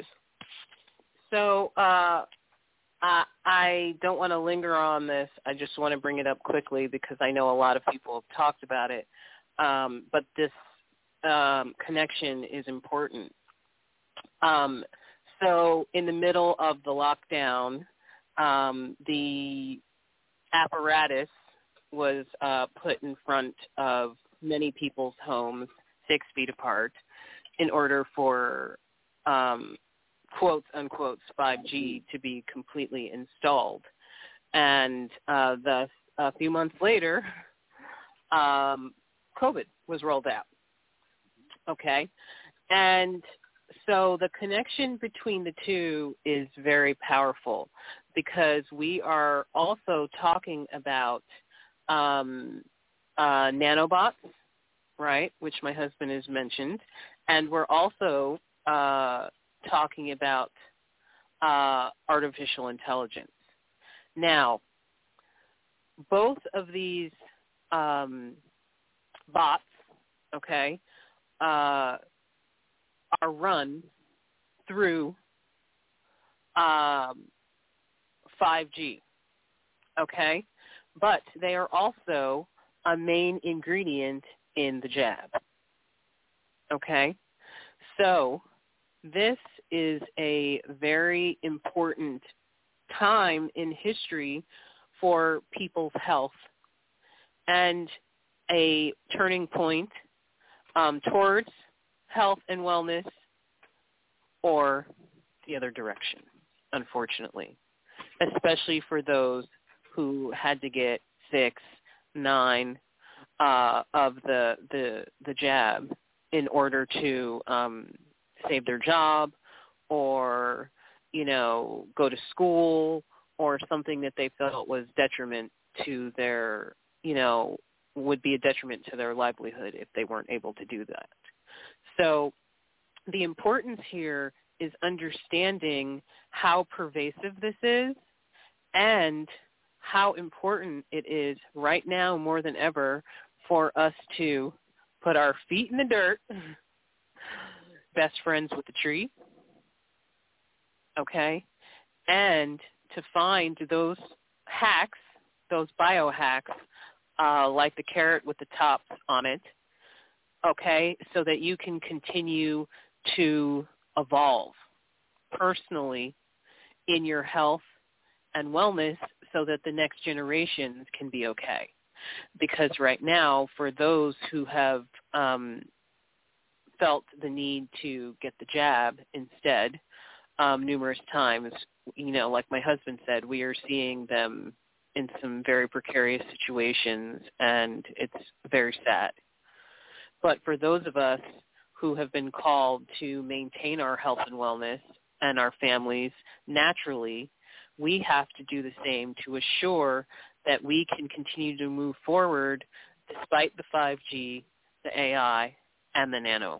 So uh, I, I don't want to linger on this. I just want to bring it up quickly because I know a lot of people have talked about it. Um, but this um, connection is important. Um, so in the middle of the lockdown, um, the apparatus was uh, put in front of many people's homes six feet apart in order for um, quotes, unquote, five G to be completely installed. And uh, thus, a few months later, um, COVID was rolled out. Okay? And so the connection between the two is very powerful because we are also talking about um, uh, nanobots, right, which my husband has mentioned, and we're also uh, talking about uh, artificial intelligence. Now, both of these um, bots, okay, uh, are run through um, five G, okay, but they are also a main ingredient in the jab, okay? So this is a very important time in history for people's health and a turning point um, towards health and wellness or the other direction, unfortunately, especially for those who had to get six, nine uh, of the, the the jab in order to um, save their job or, you know, go to school or something that they felt was detriment to their, you know, would be a detriment to their livelihood if they weren't able to do that. So the importance here is understanding how pervasive this is and how important it is right now more than ever for us to put our feet in the dirt, best friends with the tree, okay, and to find those hacks, those biohacks, uh, like the carrot with the top on it, okay, so that you can continue to evolve personally in your health and wellness so that the next generations can be okay. Because right now, for those who have um, felt the need to get the jab instead um, numerous times, you know, like my husband said, we are seeing them in some very precarious situations, and it's very sad. But for those of us who have been called to maintain our health and wellness and our families naturally, we have to do the same to assure that we can continue to move forward despite the five G, the A I, and the nano.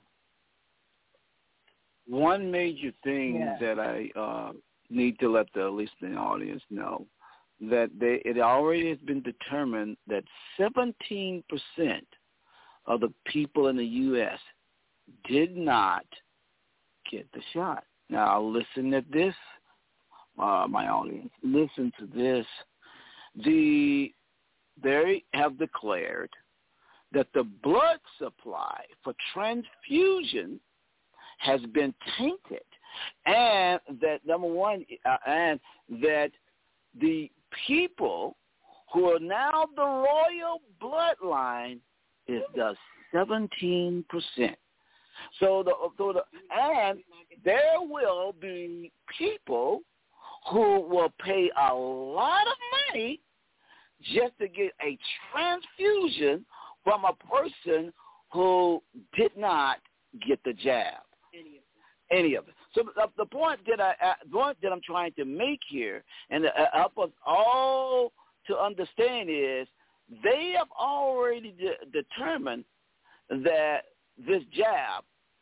One major thing yeah. that I uh, need to let the listening audience know, that they, it already has been determined that seventeen percent of the people in the U S did not get the shot. Now, listen to this, uh, my audience. Listen to this. The They have declared that the blood supply for transfusion has been tainted, and that, number one, uh, and that the people who are now the royal bloodline is the seventeen percent. So the, so the and there will be people who will pay a lot of money just to get a transfusion from a person who did not get the jab. Any of it. Any of it. So the, the point that I uh, the point that I'm trying to make here, and to uh, help us all to understand, is they have already de- determined that this jab,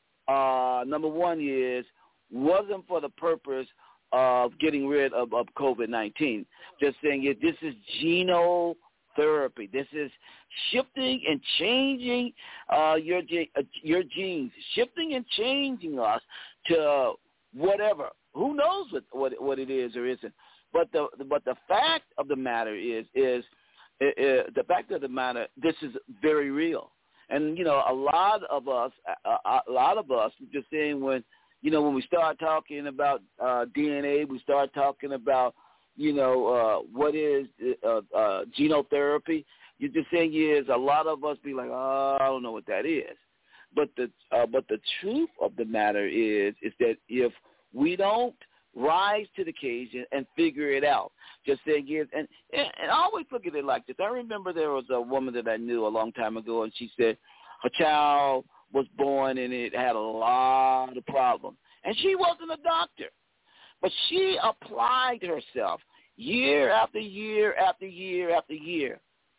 uh, number one, is wasn't for the purpose of getting rid of, of COVID nineteen. Just saying it, this is genotherapy. This is shifting and changing uh, your uh, your genes, shifting and changing us to whatever. Who knows what what, what it is or isn't? But the but the fact of the matter is is uh, uh, the fact of the matter. This is very real. And, you know, a lot of us, a, a lot of us, just saying when, you know, when we start talking about uh, D N A, we start talking about, you know, uh, what is uh, uh, genotherapy. You're just saying is a lot of us be like, oh, I don't know what that is. But the uh, but the truth of the matter is is that if we don't rise to the occasion and figure it out, just saying is, and, and, and I always look at it like this. I remember there was a woman that I knew a long time ago, and she said her child was born and it had a lot of problems. And she wasn't a doctor, but she applied herself year after year after year after year.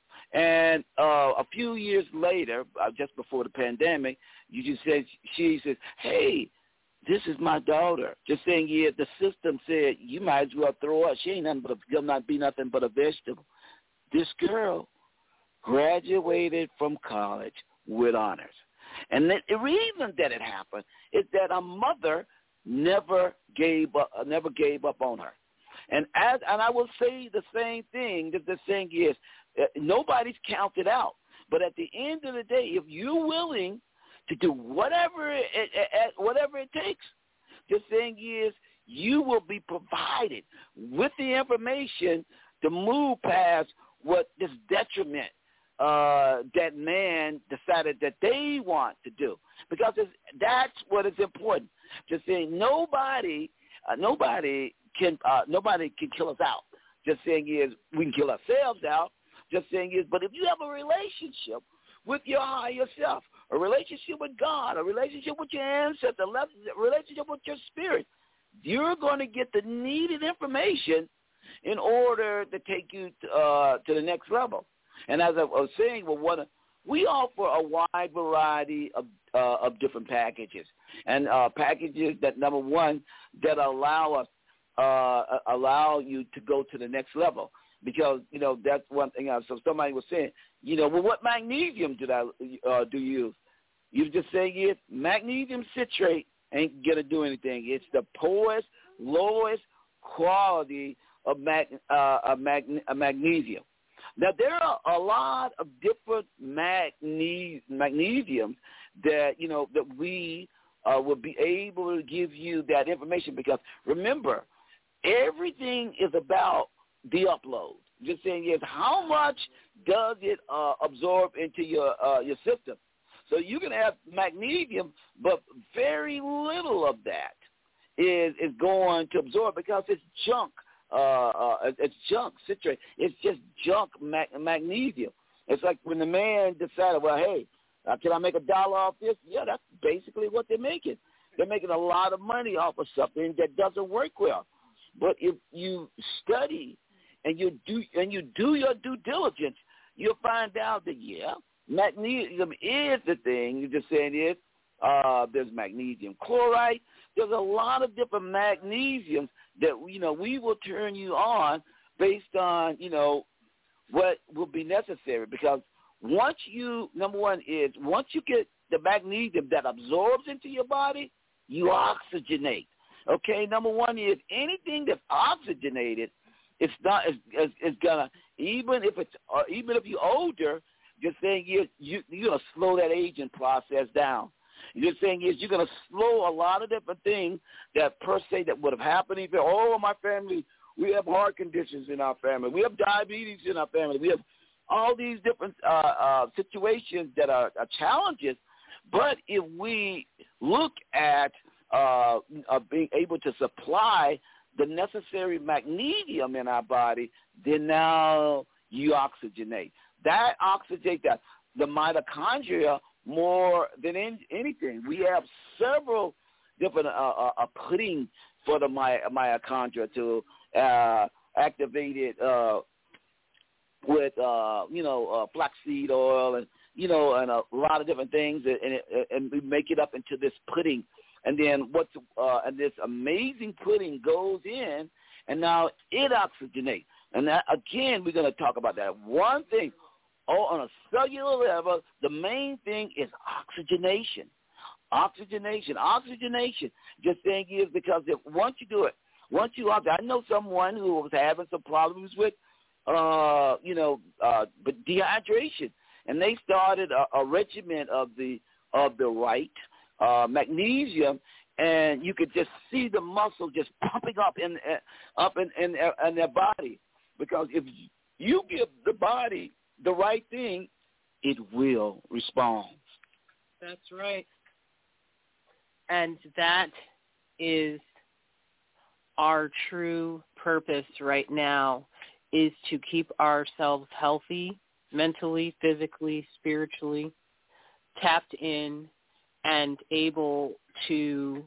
And uh, a few years later, uh, just before the pandemic, you just said, she says, hey, this is my daughter. Just saying, yeah, the system said, you might as well throw her. She ain't nothing but a, will not be nothing but a vegetable. This girl graduated from college with honors. And the reason that it happened is that a mother never gave up, never gave up on her. And as, and I will say the same thing, that the thing is, uh, nobody's counted out. But at the end of the day, if you're willing to do whatever it, it, it, whatever it takes, the thing is, you will be provided with the information to move past what this detriment uh, that man decided that they want to do, because it's, that's what is important. Just saying, nobody, uh, nobody can, uh, nobody can kill us out. Just saying is, we can kill ourselves out. Just saying is, but if you have a relationship with your higher self, a relationship with God, a relationship with your ancestors, a relationship with your spirit, you're going to get the needed information in order to take you to, uh, to the next level. And as I was saying, well, what, we offer a wide variety of uh, of different packages, and uh, packages that, number one, that allow us uh, allow you to go to the next level. Because, you know, that's one thing. I, so somebody was saying, you know, well, what magnesium did I uh, do you use? You just say it, magnesium citrate ain't going to do anything. It's the poorest, lowest quality of, mag, uh, of, mag, of magnesium. Now, there are a lot of different magne- magnesiums that, you know, that we uh, will be able to give you that information because, remember, everything is about the upload. Just saying is how much does it uh, absorb into your uh, your system. So you can have magnesium, but very little of that is is going to absorb because it's junk. Uh, uh, it's junk citrate. It's just junk mag- magnesium. It's like when the man decided, well, hey, uh, can I make a dollar off this? Yeah, that's basically what they're making. They're making a lot of money off of something that doesn't work well. But if you study and you do and you do your due diligence, you'll find out that yeah, magnesium is the thing. You're just saying is uh, there's magnesium chloride. There's a lot of different magnesiums that, you know, we will turn you on based on, you know, what will be necessary. Because once you, number one is, once you get the magnesium that absorbs into your body, you oxygenate. Okay, number one is anything that's oxygenated, it's not, it's, it's, it's going to, even if it's, uh, even if you're older, just saying you, you, you're going to slow that aging process down. You're saying is you're going to slow a lot of different things that per se that would have happened. If, oh, my family, we have heart conditions in our family. We have diabetes in our family. We have all these different uh, uh, situations that are, are challenges. But if we look at uh, uh, being able to supply the necessary magnesium in our body, then now you oxygenate. That oxygenate that the mitochondria more than in, anything. We have several different uh, uh, uh, pudding for the my, mitochondria to uh, activate it uh, with, uh, you know, uh, flaxseed oil and, you know, and a lot of different things, and, it, and we make it up into this pudding. And then what's uh, and this amazing pudding goes in, and now it oxygenates. And that, again, we're going to talk about that. One thing, oh, on a cellular level, the main thing is oxygenation. Oxygenation, oxygenation. Just saying is because if, once you do it, once you, I know someone who was having some problems with, uh, you know, uh, but dehydration, and they started a, a regimen of the of the right uh, magnesium, and you could just see the muscle just pumping up in up in in, in their body, because if you give the body the right thing, it will respond. That's right. And that is our true purpose right now, is to keep ourselves healthy, mentally, physically, spiritually, tapped in, and able to,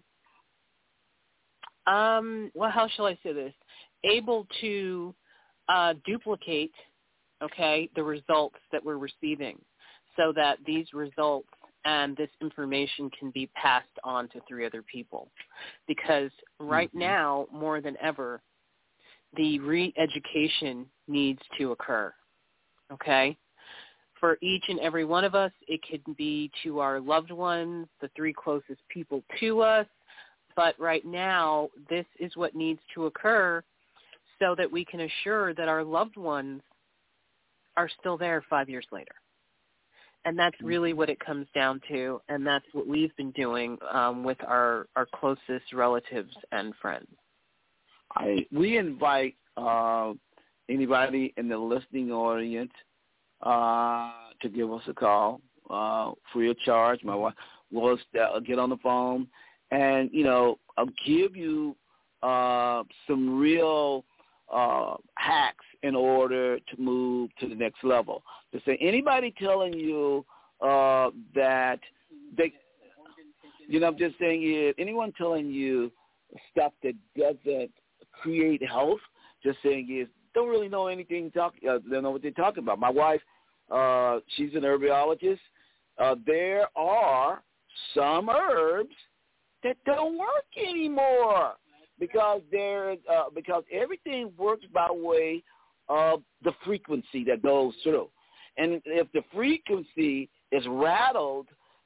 um, well, how shall I say this? Able to uh, duplicate, okay, the results that we're receiving, so that these results and this information can be passed on to three other people. Because right mm-hmm. now, more than ever, the re-education needs to occur, okay? For each and every one of us, it could be to our loved ones, the three closest people to us, but right now, this is what needs to occur so that we can assure that our loved ones are still there five years later. And that's really what it comes down to, and that's what we've been doing um, with our, our closest relatives and friends. I, we invite uh, anybody in the listening audience uh, to give us a call, uh, free of charge. My wife will uh, get on the phone and, you know, I'll give you uh, some real uh, hacks in order to move to the next level. To say anybody telling you uh, that they, you know, I'm just saying is anyone telling you stuff that doesn't create health, just saying is don't really know anything. Talk, uh, they don't know what they're talking about. My wife, uh, she's an herbologist. Uh, there are some herbs that don't work anymore because there, uh, because everything works by way of the frequency that goes through. And if the frequency is rattled,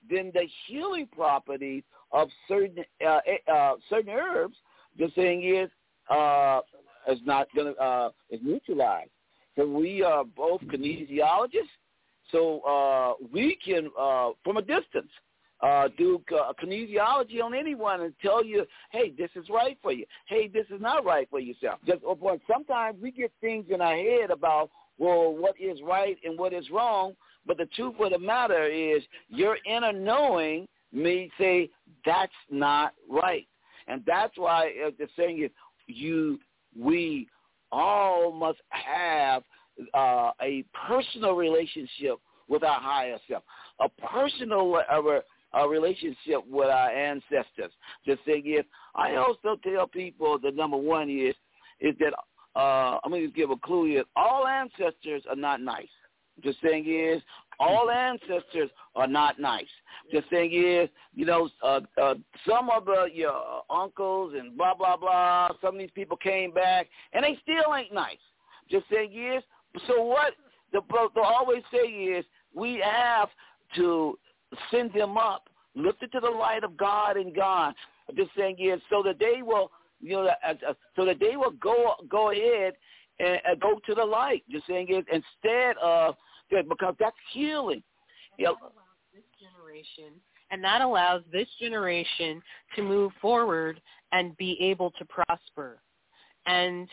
then the healing properties of certain uh, uh, certain herbs, the thing is, uh, is not going to uh, is neutralized. So we are both kinesiologists, so uh, we can uh, from a distance uh, do uh, kinesiology on anyone and tell you, hey, this is right for you. Hey, this is not right for yourself. Just sometimes we get things in our head about, well, what is right and what is wrong. But the truth of the matter is your inner knowing may say that's not right. And that's why uh, the saying is you, we all must have uh, a personal relationship with our higher self, a personal uh, a relationship with our ancestors. The thing is, I also tell people the number one is, is that uh, I'm going to give a clue here. All ancestors are not nice. The thing is, all ancestors are not nice. The thing is, you know, uh, uh, some of the, your uncles and blah, blah, blah, some of these people came back, and they still ain't nice. The thing is, so what the, the always say is we have to send them up, lift it to the light of God and God. The thing is, so that they will, you know, uh, uh, so that they will go go ahead and uh, go to the light. The thing is, instead of, because that's healing. And that allows this generation, and that allows this generation to move forward and be able to prosper. And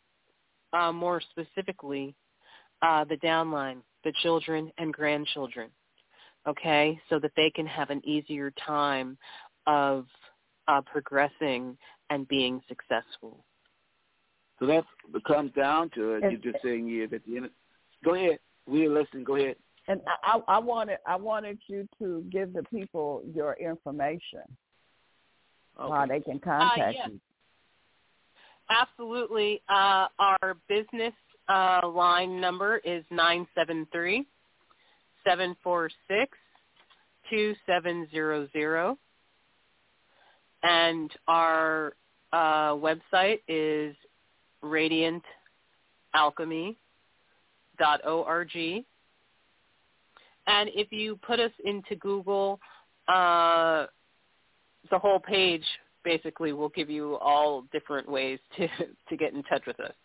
uh, more specifically, uh, the downline, the children and grandchildren, okay, so that they can have an easier time of uh, progressing and being successful. So that comes down to it. You're just saying yeah, that the end. Go ahead. We're listening. Go ahead. And I, I wanted I wanted you to give the people your information, okay, how they can contact uh, yes. you. Absolutely. Uh, our business uh, line number is nine seven three, seven four six, two seven zero zero. And our uh, website is radiant alchemy dot org. And if you put us into Google, uh, the whole page basically will give you all different ways to, to get in touch with us.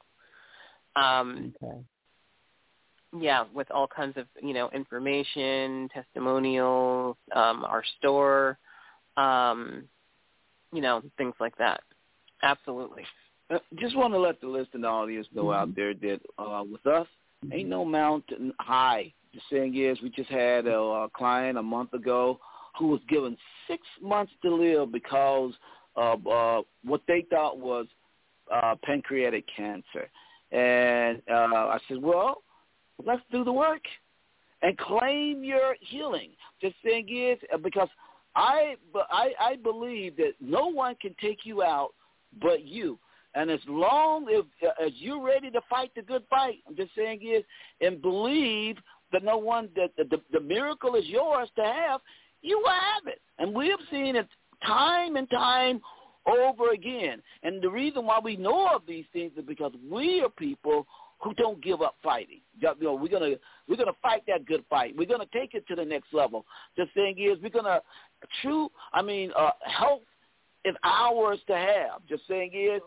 Um, okay. Yeah, with all kinds of, you know, information, testimonials, um, our store, um, you know, things like that. Absolutely. Uh, just want to let the listening audience know mm-hmm. out there that uh, with us, mm-hmm. ain't no mountain high. The saying is, we just had a, a client a month ago who was given six months to live because of uh, what they thought was uh, pancreatic cancer. And uh, I said, well, let's do the work and claim your healing. The thing is, because I, I, I believe that no one can take you out but you. And as long as, as you're ready to fight the good fight, I'm just saying is, and believe that no one, that the, the, the miracle is yours to have, you will have it. And we have seen it time and time over again. And the reason why we know of these things is because we are people who don't give up fighting. You know, we're gonna we're gonna fight that good fight. We're gonna take it to the next level. The thing is, we're gonna true. I mean, uh, health is ours to have. The thing is,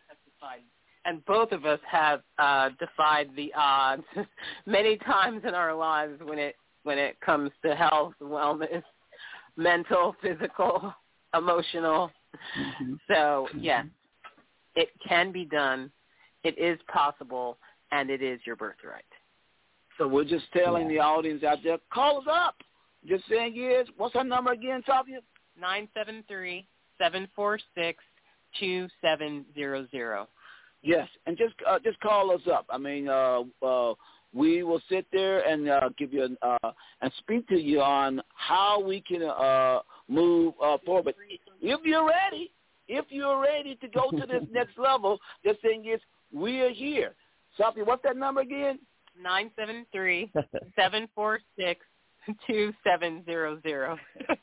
and both of us have uh, defied the odds many times in our lives when it when it comes to health, wellness, mental, physical, emotional. Mm-hmm. So yes, it can be done. It is possible. And it is your birthright. So we're just telling yeah. the audience out there, call us up. Just saying is, what's our number again, Tavia? nine seven three, seven four six, two seven zero zero. Yes, and just uh, just call us up. I mean, uh, uh, we will sit there and uh, give you an, uh, and speak to you on how we can uh, move uh, forward. But if you're ready, if you're ready to go to this next level, the thing is, we are here. Sophie, what's that number again? nine seven three, seven four six, two seven zero zero.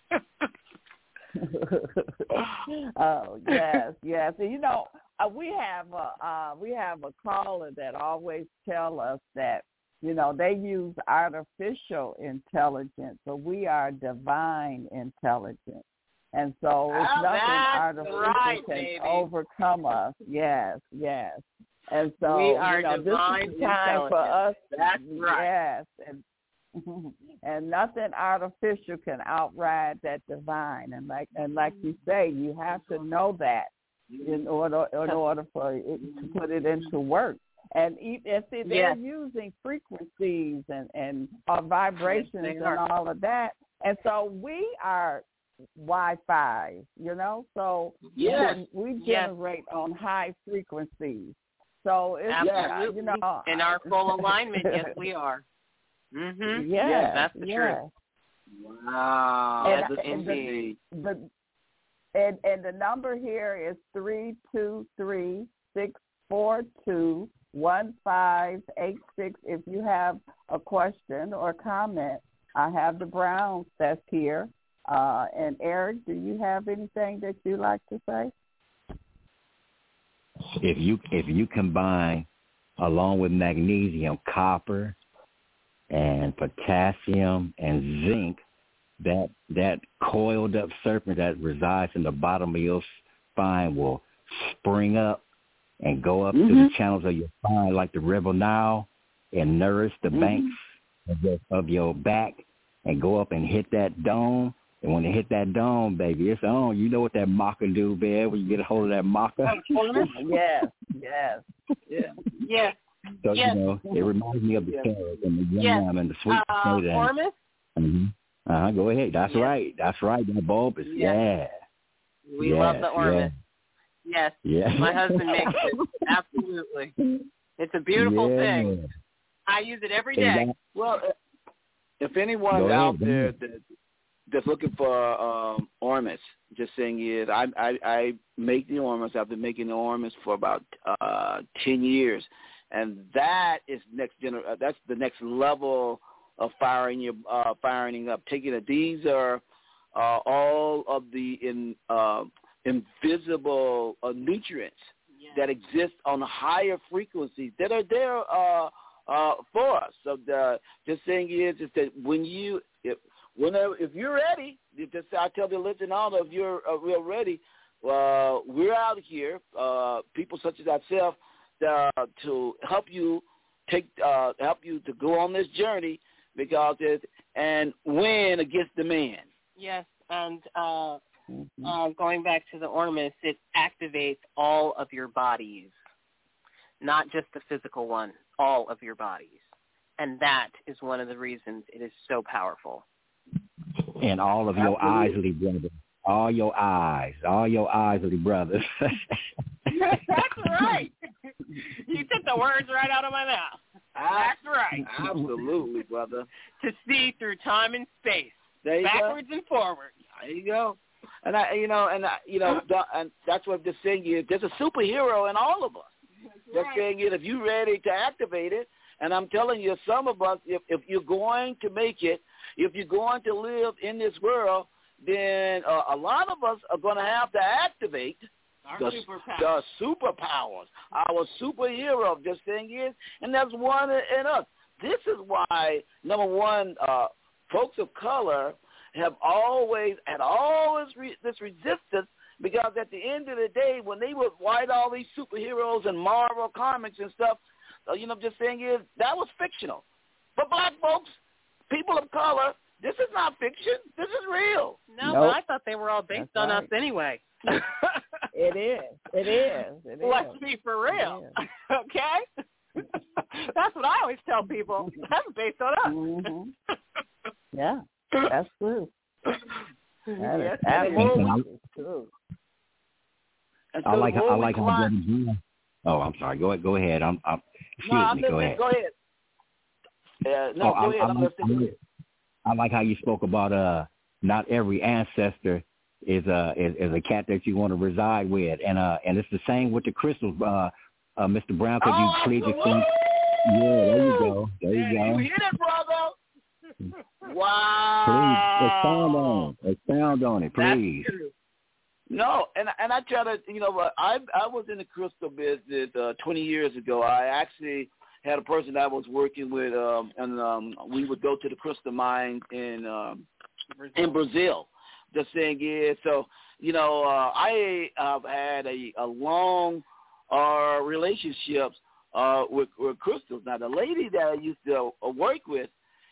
Oh, yes, yes. And, you know, uh, we have a, uh, we have a caller that always tell us that you know, they use artificial intelligence, but we are divine intelligence. And so it's oh, nothing that's artificial right, can baby. overcome us. Yes, yes. And so, we are you know, this divine is the time for us. That's right. Yes. And, and nothing artificial can outride that divine. And like and like you say, you have to know that in order in order for it to put it into work. And if they're yes. using frequencies and, and uh, vibrations yes, and all of that. And so we are Wi-Fi, you know, so yes. we generate yes. on high frequencies. So it's, Absolutely. you know. In our full alignment, yes, we are. Mm-hmm. Yes, yes, that's the yes. truth. Wow, and, that's and indeed. The, the, and, and the number here is three two three, six four two, one five eight six. If you have a question or comment, I have the Browns that's here. Uh, and Eric, do you have anything that you like to say? If you if you combine along with magnesium, copper, and potassium and zinc, that that coiled up serpent that resides in the bottom of your spine will spring up and go up mm-hmm. to the channels of your spine like the River Nile and nourish the mm-hmm. banks of your, of your back and go up and hit that dome. And when it hit that dome, baby, it's on. You know what that maca do, man, when you get a hold of that maca? yes, yes. Yeah. Yes. So, yes. you know, it reminds me of the yes. carrot and the yum yes. yum and the sweet uh, potato. Ormus? Mm-hmm. Uh-huh, go ahead. That's yes. right. That's right. That bulbous. Yes. Yeah. We yes. love the Ormus. Yes. Yes. yes. My husband makes it. Absolutely. It's a beautiful yeah. thing. I use it every day. That, well, if anyone out there that that's looking for um, Ormus, just saying is I, I I make the Ormus. I've been making the Ormus for about uh, ten years, and that is next gener- uh, That's the next level of firing your uh, firing up. Taking it. These are uh, all of the in uh, invisible uh, nutrients yes. that exist on higher frequencies that are there uh, uh, for us. So the just saying is is that when you if, Whenever, if you're ready, just I tell the listening all if you're uh, real ready, uh, we're out here, uh, people such as ourselves, uh, to help you take, uh, help you to go on this journey because it and win against the man. Yes, and uh, uh, going back to the Ormus, it activates all of your bodies, not just the physical one, all of your bodies, and that is one of the reasons it is so powerful. And all of your eyes, little brothers. All your eyes. All your eyes, little brothers. That's right. You took the words right out of my mouth. That's right. Absolutely, brother. To see through time and space, backwards go. and forwards. There you go. And I, you know, and I, you know, the, and that's what this thing is. There's a superhero in all of us. This right. thing is, if you're ready to activate it, and I'm telling you, some of us, if, if you're going to make it, if you're going to live in this world, then uh, a lot of us are going to have to activate the superpowers. the superpowers, our superhero. This thing is, and that's one in us. This is why, number one, uh, folks of color have always had all this, re- this resistance because at the end of the day, when they would write all these superheroes and Marvel comics and stuff, uh, you know, just saying is that was fictional. But black folks, people of color, this is not fiction. This is real. No, nope. but I thought they were all based That's on right. us anyway. It is. It is. It Let's is. be for real. Okay? That's what I always tell people. That's based on us. Mm-hmm. Yeah, that's true. That yes, is absolutely true. And I so like. I like. How oh, I'm sorry. Go ahead. Go ahead. I'm. I'm excuse no, I'm me. just, Go ahead. Go ahead. Uh, no, oh, go ahead. I, I, I'm like, listening. I like how you spoke about uh, not every ancestor is a is, is a cat that you want to reside with, and uh, and it's the same with the crystals, uh, uh, Mister Brown, because oh, you plead your thing. Yeah, there you go. There you yeah, go. You hit it, brother. Wow. Please expound on it. Expound on it, please. That's true. No, and and I try to, you know, I I was in the crystal business uh, twenty years ago. I actually had a person that I was working with, um, and um, we would go to the crystal mines in um, Brazil. in Brazil. The thing is, so, you know, uh, I have had a, a long uh, relationships uh, with, with crystals. Now, the lady that I used to uh, work with,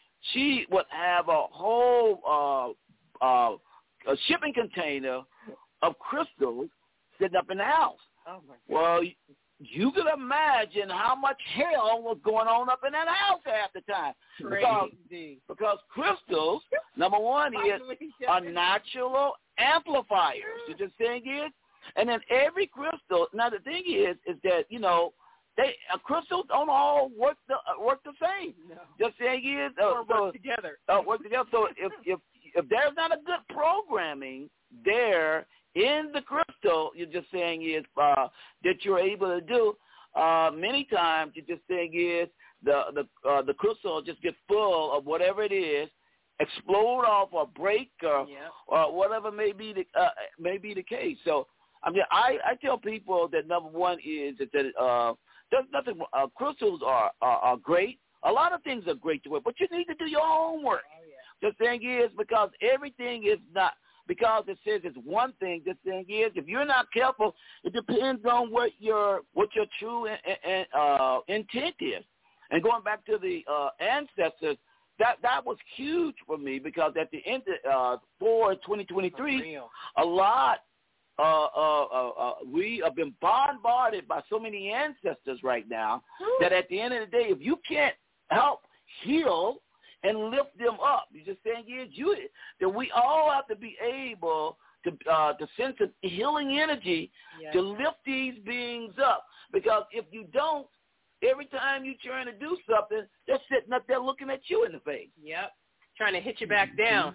she would have a whole uh, uh, a shipping container of crystals sitting up in the house. Oh my God. Well, you can imagine how much hell was going on up in that house half the time. Because, because crystals, number one, is are natural amplifiers. The thing is, and then every crystal. Now the thing is, is that you know, they uh, crystals don't all work the uh, work the same. No. The thing is, uh, or so, work together. Uh, work together. So if if if there's not a good programming there in the crystal, you're just saying is uh, that you're able to do. Uh, many times, you're just saying is the the uh, the crystal just gets full of whatever it is, explode off or break or yeah. or whatever may be the uh, may be the case. So I mean, I, I tell people that number one is that, that uh, there's nothing. Uh, crystals are, are are great. A lot of things are great to it, but you need to do your homework. Oh, yeah. The thing is, because everything is not. Because it says it's one thing, the thing is, if you're not careful, it depends on what your what your true in, in, uh, intent is. And going back to the uh, ancestors, that that was huge for me because at the end of uh, for twenty twenty-three, a lot uh, uh, uh, uh, we have been bombarded by so many ancestors right now that at the end of the day, if you can't help heal and lift them up. You're just saying, yeah, you, that we all have to be able to uh, to sense a healing energy yes. to lift these beings up. Because if you don't, every time you're trying to do something, they're sitting up there looking at you in the face. Yep, trying to hit you back down.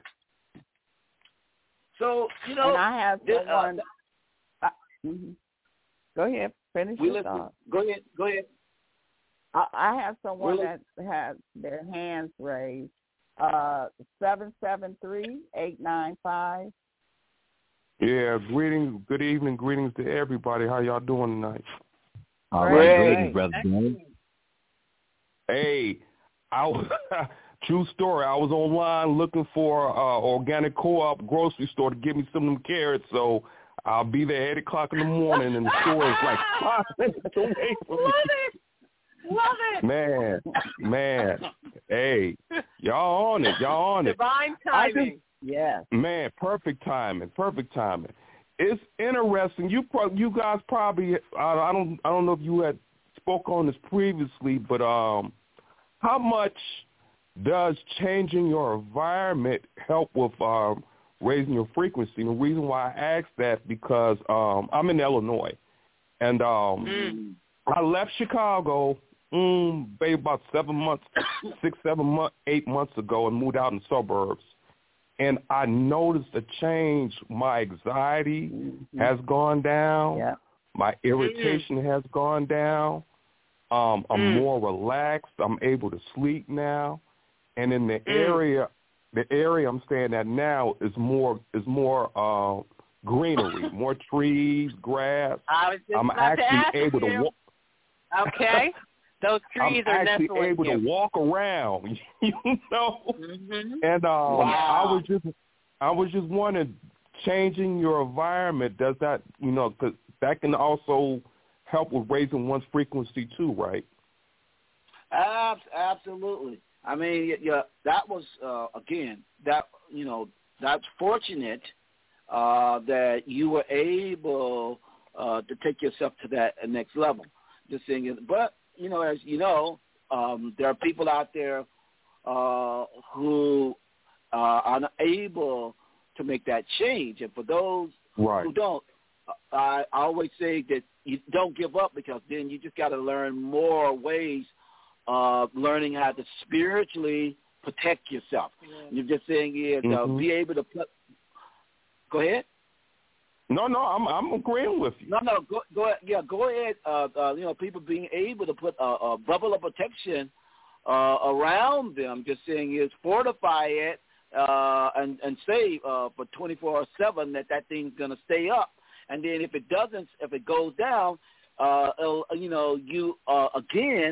So, you know. And I have someone. Uh, uh, mm-hmm. Go ahead. Finish we your listen. thought. Go ahead. Go ahead. I have someone that has their hands raised. Uh, seven seven three eight nine five. Yeah, greetings. Good evening. Greetings to everybody. How y'all doing tonight? All right, right, great. greetings, brother James. Hey, I was, true story. I was online looking for uh, organic co-op grocery store to give me some of them carrots, so I'll be there at eight o'clock in the morning, and the store is like five minutes away from me. Love it. Love it. Man, man. Hey, y'all on it. Y'all on it. Divine timing. Yes. Man, perfect timing. Perfect timing. It's interesting. You pro- you guys probably I, I don't I don't know if you had spoke on this previously, but um, how much does changing your environment help with um, raising your frequency? And the reason why I ask that because um, I'm in Illinois, and um, mm. I left Chicago. Mm, maybe about seven months, six, seven months, eight months ago, and moved out in the suburbs. And I noticed a change. My anxiety mm-hmm. has gone down. Yeah. My irritation mm-hmm. has gone down. Um, I'm mm. more relaxed. I'm able to sleep now. And in the mm. area, the area I'm staying at now is more is more uh, greenery, more trees, grass. I was just I'm about to actually ask able you. to walk. Okay. Those trees I'm are actually nestling able you. to walk around, you know. Mm-hmm. And um, wow. I was just, I was just wondering, changing your environment, does that, you know, because that can also help with raising one's frequency too, right? Absolutely. I mean, yeah, that was uh, again that you know that's fortunate uh, that you were able uh, to take yourself to that next level. Just saying, but you know, as you know, um, there are people out there uh, who uh, are unable to make that change. And for those right. who don't, I always say that you don't give up because then you just got to learn more ways of learning how to spiritually protect yourself. Yeah. You're just saying is uh, mm-hmm. be able to put. Go ahead. No, no, I'm I'm agreeing with you. No, no, go, go ahead. Yeah, go ahead. Uh, uh, you know, people being able to put a, a bubble of protection uh, around them, just saying is fortify it uh, and and say uh, for twenty-four seven that that thing's going to stay up. And then if it doesn't, if it goes down, uh, you know, you uh, again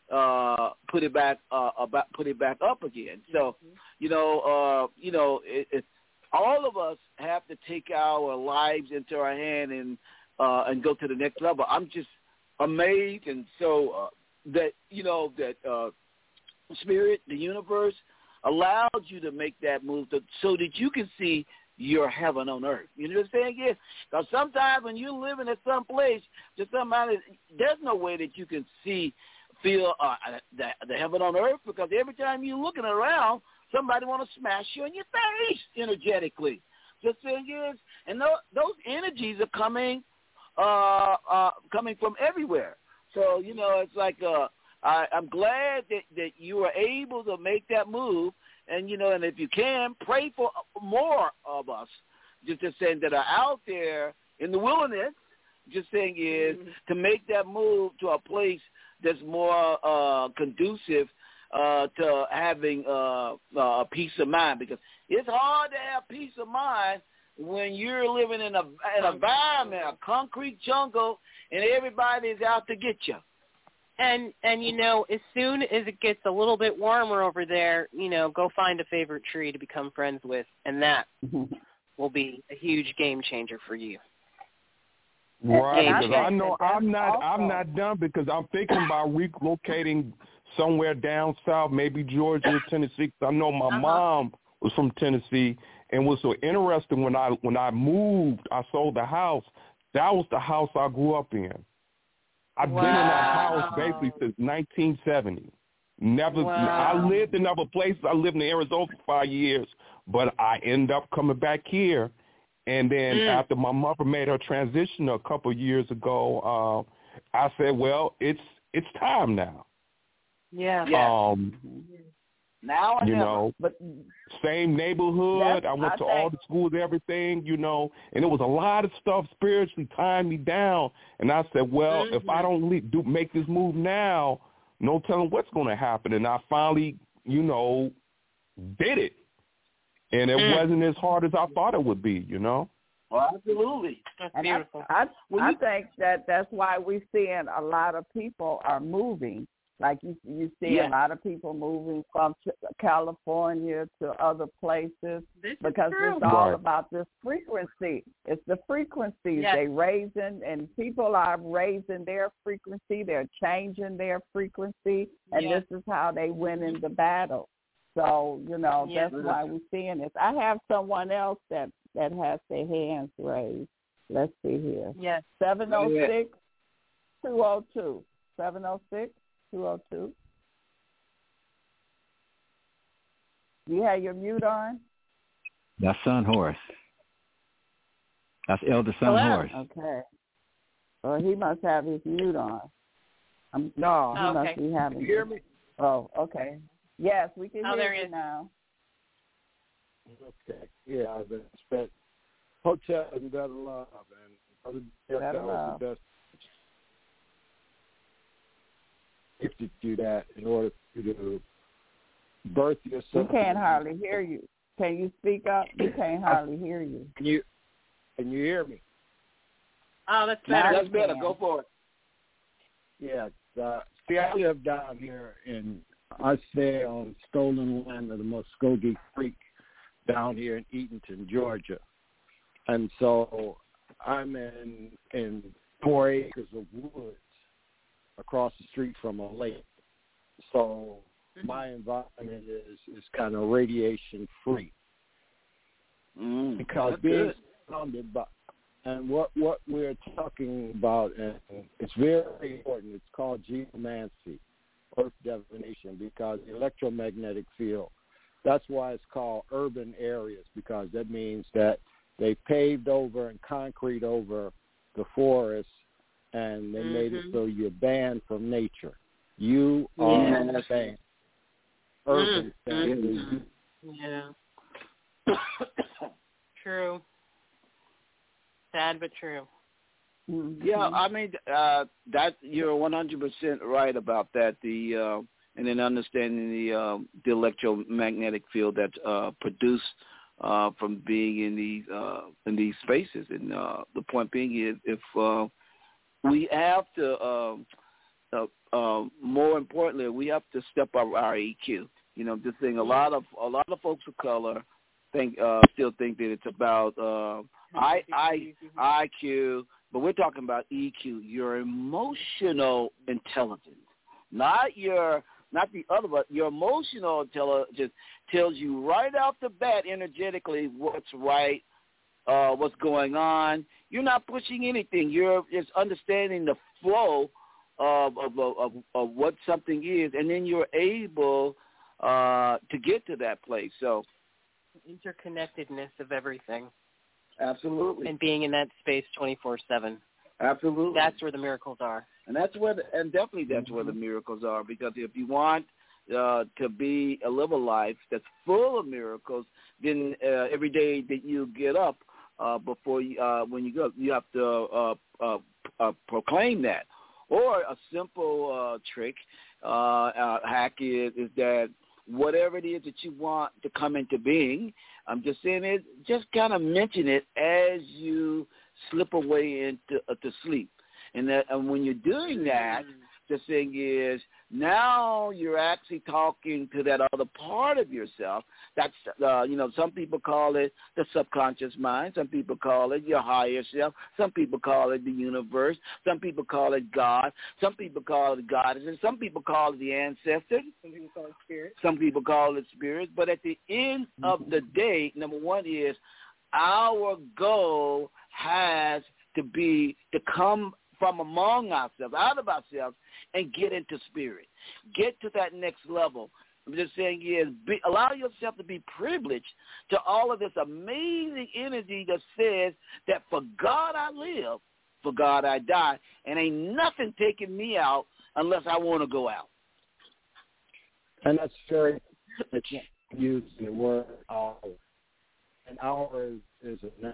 uh, put it back uh, about put it back up again. So, you know, uh, you know, it, it, all of us have to take our lives into our hand and uh, and go to the next level. I'm just amazed, and so uh, that you know that uh, Spirit, the universe, allowed you to make that move to, so that you can see your heaven on earth. You know what I'm saying? Yes. Because sometimes when you're living at some place, just somebody, there's no way that you can see, feel uh, the, the heaven on earth, because every time you're looking around, somebody want to smash you in your face energetically. Just saying yes. And those, those energies are coming, uh, uh, coming from everywhere. So, you know, it's like uh, I, I'm glad that, that you were able to make that move. And, you know, and if you can, pray for more of us, just, just saying that are out there in the wilderness, just saying is mm-hmm. to make that move to a place that's more uh, conducive uh, to having uh, uh, a peace of mind, because it's hard to have peace of mind when you're living in a an environment, a concrete jungle, and everybody's out to get you. And, and you know, as soon as it gets a little bit warmer over there, you know, go find a favorite tree to become friends with, and that will be a huge game changer for you. Right, because I know I'm not I'm not done, because I'm thinking about relocating somewhere down south, maybe Georgia, Tennessee. I know my uh-huh. mom was from Tennessee, and was so interesting when I when I moved, I sold the house. That was the house I grew up in. I've wow. been in that house basically since nineteen seventy. Never, wow. I lived in other places. I lived in Arizona for five years, but I ended up coming back here. And then mm. after my mother made her transition a couple of years ago, uh, I said, "Well, it's it's time now." Yeah. Um, now I you never. know, but same neighborhood. I went I to think, all the schools, everything, you know, and it was a lot of stuff spiritually tying me down. And I said, well, mm-hmm. if I don't le- do make this move now, no telling what's going to happen. And I finally, you know, did it. And it mm. wasn't as hard as I thought it would be, you know. Well, absolutely. That's and beautiful. I, I, I think that that's why we're seeing a lot of people are moving. Like you, you see yeah. a lot of people moving from California to other places this because it's all right. about this frequency. It's the frequencies yes. they raising, and people are raising their frequency. They're changing their frequency, and yes. this is how they win in the battle. So, you know, yes. that's why we're seeing this. I have someone else that, that has their hands raised. Let's see here. Yes. seven oh six, two oh two. seven oh six, two oh two. You have your mute on? That's Son Horace. That's Elder Son Hello. Horace. Okay. Well, he must have his mute on. Um, no. He oh, must okay. be having You hear it. me? Oh, okay. Yes, we can oh, hear there you he is. now. Okay. Yeah, I've been spent hotel and better love, and Better that was love. the best. If you do that in order for you to birth yourself. We can't hardly hear you. Can you speak up? We can't hardly hear you. Can you can you hear me? Oh, that's better. That's better. Go for it. Yeah. Uh, see, I live down here in, I stay on stolen land of the Muskogee Creek down here in Eatonton, Georgia. And so I'm in, in four acres of woods across the street from a lake. So mm-hmm. my environment is, is kind of radiation free. Mm, because being surrounded by, and what, what we're talking about, and it's very important, it's called geomancy, earth divination, because the electromagnetic field, that's why it's called urban areas, because that means that they paved over and concrete over the forest, and they mm-hmm. made it so you're banned from nature. You are yeah. banned. Urban mm-hmm. Yeah. True. Sad but true. Mm-hmm. Yeah, I mean uh, that you're one hundred percent right about that. The uh, and then understanding the uh, the electromagnetic field that's uh, produced uh, from being in these uh, in these spaces, and uh, the point being is if uh, we have to uh, uh, uh, more importantly, we have to step up our E Q. You know, just saying a lot of a lot of folks of color think uh, still think that it's about uh, I, I, I Q, but we're talking about E Q, your emotional intelligence, not your not the other, but your emotional intelligence tells you right off the bat energetically what's right, uh, what's going on. You're not pushing anything. You're just understanding the flow of of, of, of what something is, and then you're able uh, to get to that place. So interconnectedness of everything. Absolutely. And being in that space twenty-four seven. Absolutely. That's where the miracles are. And that's where, the, and definitely that's mm-hmm. where the miracles are. Because if you want uh, to be uh, live a life that's full of miracles, then uh, every day that you get up, uh, before you, uh, when you go, you have to uh, uh, uh, proclaim that. Or a simple uh, trick, uh, uh, hack is, is that whatever it is that you want to come into being, I'm just saying it, just kind of mention it as you slip away into uh, to sleep. And, that, and when you're doing that, the thing is now you're actually talking to that other part of yourself. That's, uh, you know, some people call it the subconscious mind. Some people call it your higher self. Some people call it the universe. Some people call it God. Some people call it goddess. And some people call it the ancestors. Some people call it spirit. Some people call it spirit. But at the end mm-hmm. of the day, number one is our goal has to be to come from among ourselves, out of ourselves, and get into spirit. Get to that next level. I'm just saying is be, allow yourself to be privileged to all of this amazing energy that says that for God I live, for God I die, and ain't nothing taking me out unless I want to go out. And that's very used the word hour. An hour is, is a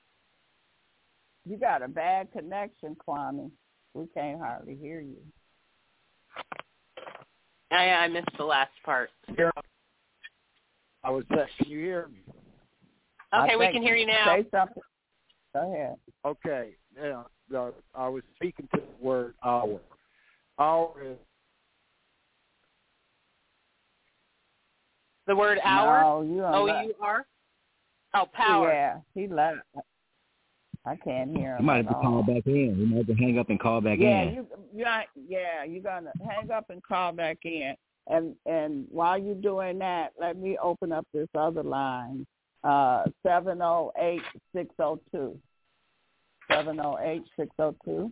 You got a bad connection, Kwame. We can't hardly hear you. I, I missed the last part. Yeah. I was saying, can you hear me? Okay, we can hear you now. Say something. Go ahead. Okay. Yeah, uh, I was speaking to the word hour. Hour is... The word hour? No, you O U R? Oh, power. Yeah, he left. I can't hear him. You might have to call back in. You might have to hang up and call back yeah, in. You, you, yeah, you're going to hang up and call back in. And and while you're doing that, let me open up this other line, uh, seven oh eight, six oh two. seven oh eight, six oh two.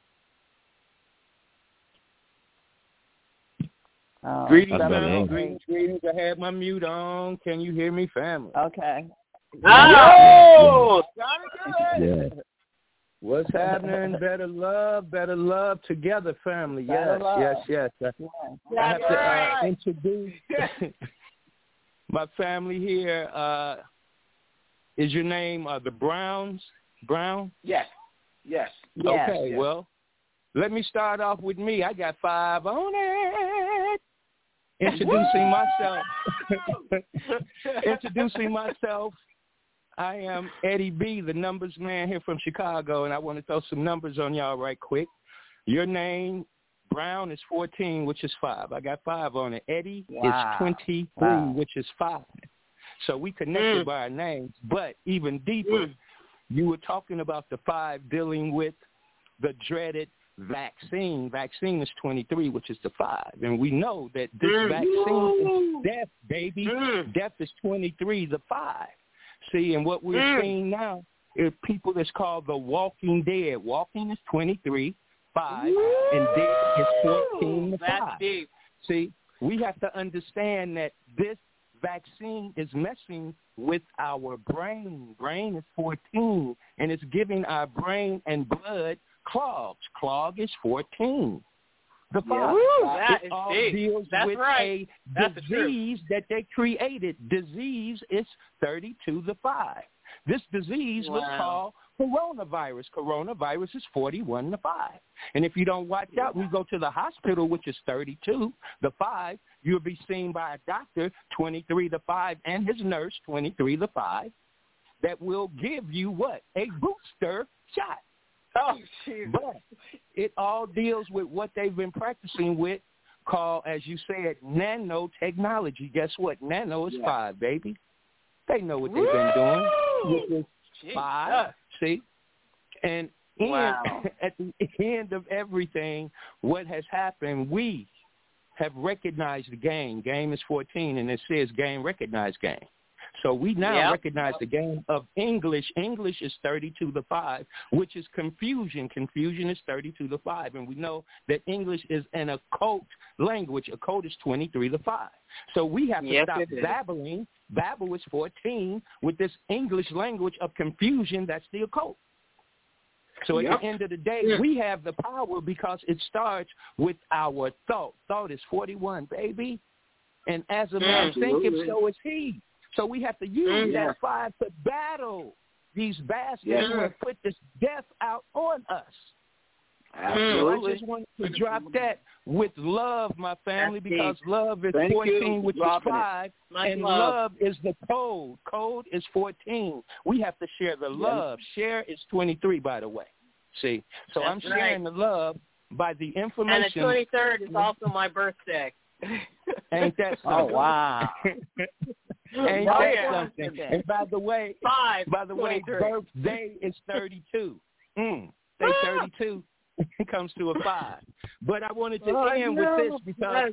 Uh, greetings, family. Greetings, greetings. I had my mute on. Can you hear me, family? Okay. Oh, yeah. What's happening? Better love, better love together, family. Better yes, love. yes, yes, yes. Yeah. I have to uh, introduce my family here. Uh, is your name uh, the Browns? Brown? Yes. Yes. Okay. Yes. Well, let me start off with me. I got five on it. Introducing myself. Introducing myself. I am Eddie B, the numbers man here from Chicago, and I want to throw some numbers on y'all right quick. Your name, Brown, is fourteen, which is five. I got five on it. Eddie wow. is twenty-three, wow. which is five. So we connected mm. by our names. But even deeper, mm. you were talking about the five dealing with the dreaded vaccine. Vaccine is twenty-three, which is the five. And we know that this mm. vaccine is death, baby. Mm. Death is twenty-three, the five. See, and what we're mm. seeing now is people that's called the walking dead. Walking is twenty-three, five, Woo! And dead is fourteen, the That's five. Deep. See, we have to understand that this vaccine is messing with our brain. Brain is fourteen, and it's giving our brain and blood clogs. Clog is fourteen. The five. Woo, that it is all deep. deals That's with right. a That's disease that they created. Disease is thirty-two the five. This disease wow. was called coronavirus. Coronavirus is forty-one the five. And if you don't watch out, we go to the hospital, which is thirty-two the five. You'll be seen by a doctor, twenty-three the five, and his nurse, twenty-three the five, that will give you what? A booster shot. Oh, jeez. But it all deals with what they've been practicing with, called, as you said, nanotechnology. Guess what? Nano is yeah. five, baby. They know what they've Woo! been doing. Which is Jeez. five, see? And wow. in, at the end of everything, what has happened, we have recognized the game. Game is fourteen, and it says game, recognize game. So we now yep. recognize the game of English. English is thirty-two to five, which is confusion. Confusion is thirty-two to five. And we know that English is an occult language. Occult is twenty-three to five. So we have to yes, stop babbling. Babble is fourteen with this English language of confusion. That's the occult. So at yep. the end of the day, yeah. we have the power because it starts with our thought. Thought is forty-one, baby. And as a man Absolutely. thinketh, so is he. So we have to use yeah. that five to battle these bastards yeah. who have put this death out on us. Absolutely. So I just wanted to drop that with love, my family, That's because deep. love is Thank fourteen, you. which Dropping is five, it. and love. love is the code. Code is fourteen. We have to share the love. Yeah. Share is twenty-tee, by the way. See? So That's I'm sharing right. the love by the information. And the twenty-third is also my birthday. Ain't that something? Oh, wow. Ain't oh, that yeah. something? And by the way, Five, by the way, birthday is thirty-two. Mm, say thirty-two comes to a five. But I wanted to oh, end no. with this because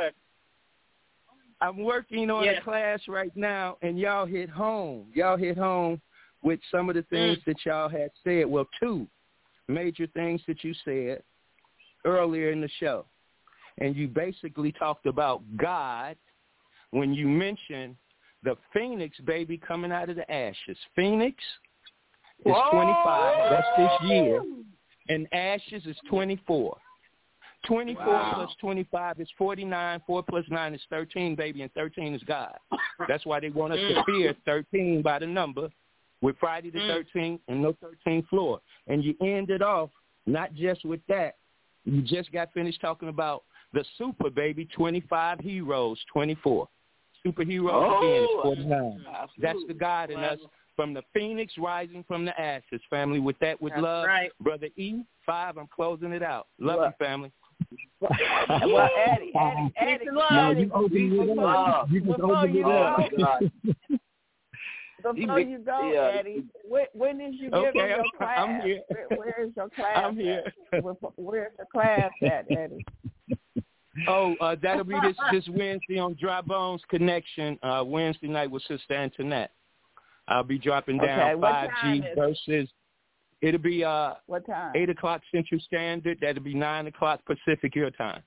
I'm working on yes. a class right now, and y'all hit home. Y'all hit home with some of the things mm. that y'all had said. Well, two major things that you said earlier in the show. And you basically talked about God when you mentioned the phoenix, baby, coming out of the ashes. Phoenix is Whoa! twenty-five. That's this year. And ashes is twenty-four. twenty-four wow. plus twenty-five is forty-nine. four plus nine is thirteen, baby, and thirteen is God. That's why they want us to fear thirteen by the number with Friday the thirteenth and no thirteenth floor. And you ended off not just with that. You just got finished talking about the super, baby, twenty-five heroes, twenty-four. Superheroes, oh, again, is forty-nine. Absolutely. That's the God in wow. us from the phoenix rising from the ashes, family. With that, with That's love. Right. Brother E, five, I'm closing it out. Love well, you, family. Well, Eddie, Eddie, Eddie, no, Eddie, you open it up. You just open it up. Before you go, yeah. Eddie, when, when is you okay, giving your I'm, class? I'm here. Where, where is your class? I'm here. At? Where's the class at, Eddie? Oh, uh, that'll be this, this Wednesday on Dry Bones Connection, uh, Wednesday night with Sister Antoinette. I'll be dropping down okay, five G versus, it'll be uh, what time? eight o'clock Central Standard. That'll be nine o'clock Pacific your time.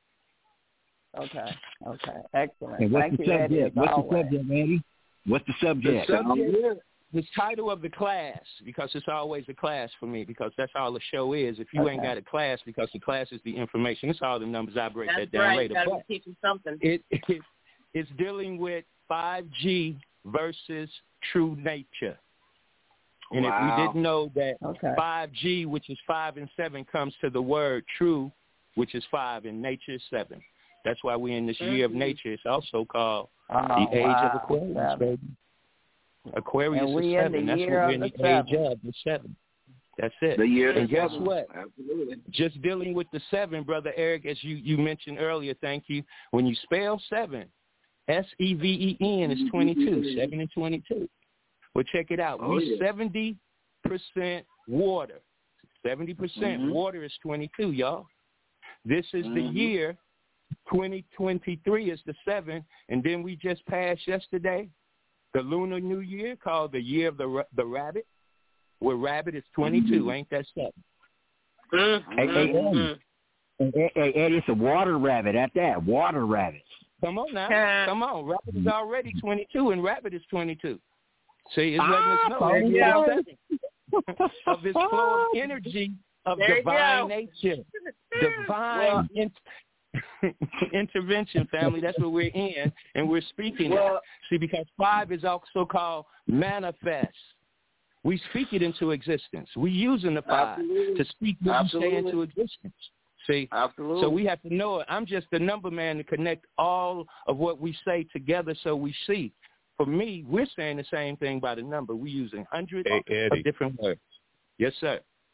Okay, okay, excellent. And what's Thank the you, subject? Eddie, What's always. the subject, Eddie? What's the subject? The subject, the title of the class, because it's always a class for me, because that's all the show is. If you okay. ain't got a class, because the class is the information, it's all the numbers. I break that's that down right. later. Gotta But be teaching something. It, it, it's dealing with five G versus true nature. And wow. if you didn't know that okay. five G, which is five and seven, comes to the word true, which is five, and nature is seven. That's why we're in this mm-hmm. year of nature. It's also called oh, the age wow. of Aquarius, seven. baby. Aquarius and we is in seven. the That's year what we're of in the the seven. age of the seven. That's it. The year and guess seven. what? Absolutely. Just dealing with the seven, Brother Eric, as you, you mentioned earlier, thank you. When you spell seven, S E V E N is twenty-two, seven and twenty-two. Well, check it out. Oh, we yeah. seventy percent water. seventy percent mm-hmm. water is twenty-two, y'all. This is mm-hmm. the year. twenty twenty-three is the seven, and then we just passed yesterday the Lunar New Year, called the Year of the the Rabbit, where rabbit is twenty-two. Mm-hmm. Ain't that seven? Mm-hmm. Hey, hey, Eddie. Hey, hey, Eddie, it's a water rabbit at that. Water rabbit. Come on now. Come on. Rabbit is already twenty-two, and rabbit is twenty-two. See, it's letting us know there you go. Of this flow of energy of there divine nature, divine well, in- intervention, family. That's what we're in, and we're speaking well, it. See, because five is also called manifest. We speak it into existence. We using the five absolutely. to speak what absolutely. you say into existence. See, absolutely. So we have to know it. I'm just the number man to connect all of what we say together so we see. For me, we're saying the same thing by the number. We're using hundreds hey, of different words. Yes, sir.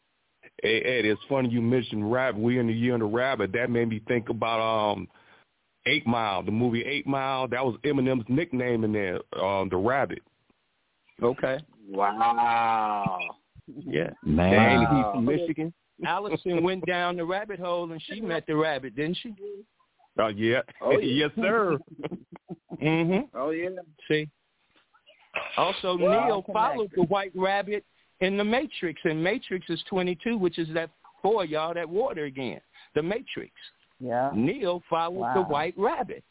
Hey, Ed, it's funny you mentioned rabbit. We in the year of the rabbit. That made me think about um, Eight Mile, the movie Eight Mile. That was Eminem's nickname in there, um, the Rabbit. Okay. Wow. Yeah. Man. And he's from Michigan. Allison went down the rabbit hole and she met the rabbit, didn't she? Oh, yeah. Oh, yeah. Yes, sir. Mm-hmm. Oh, yeah. See? Also, Well, Neo followed the white rabbit in the Matrix, and Matrix is twenty-two, which is that for y'all, that water again, the Matrix. Yeah. Neo followed Wow. the white rabbit.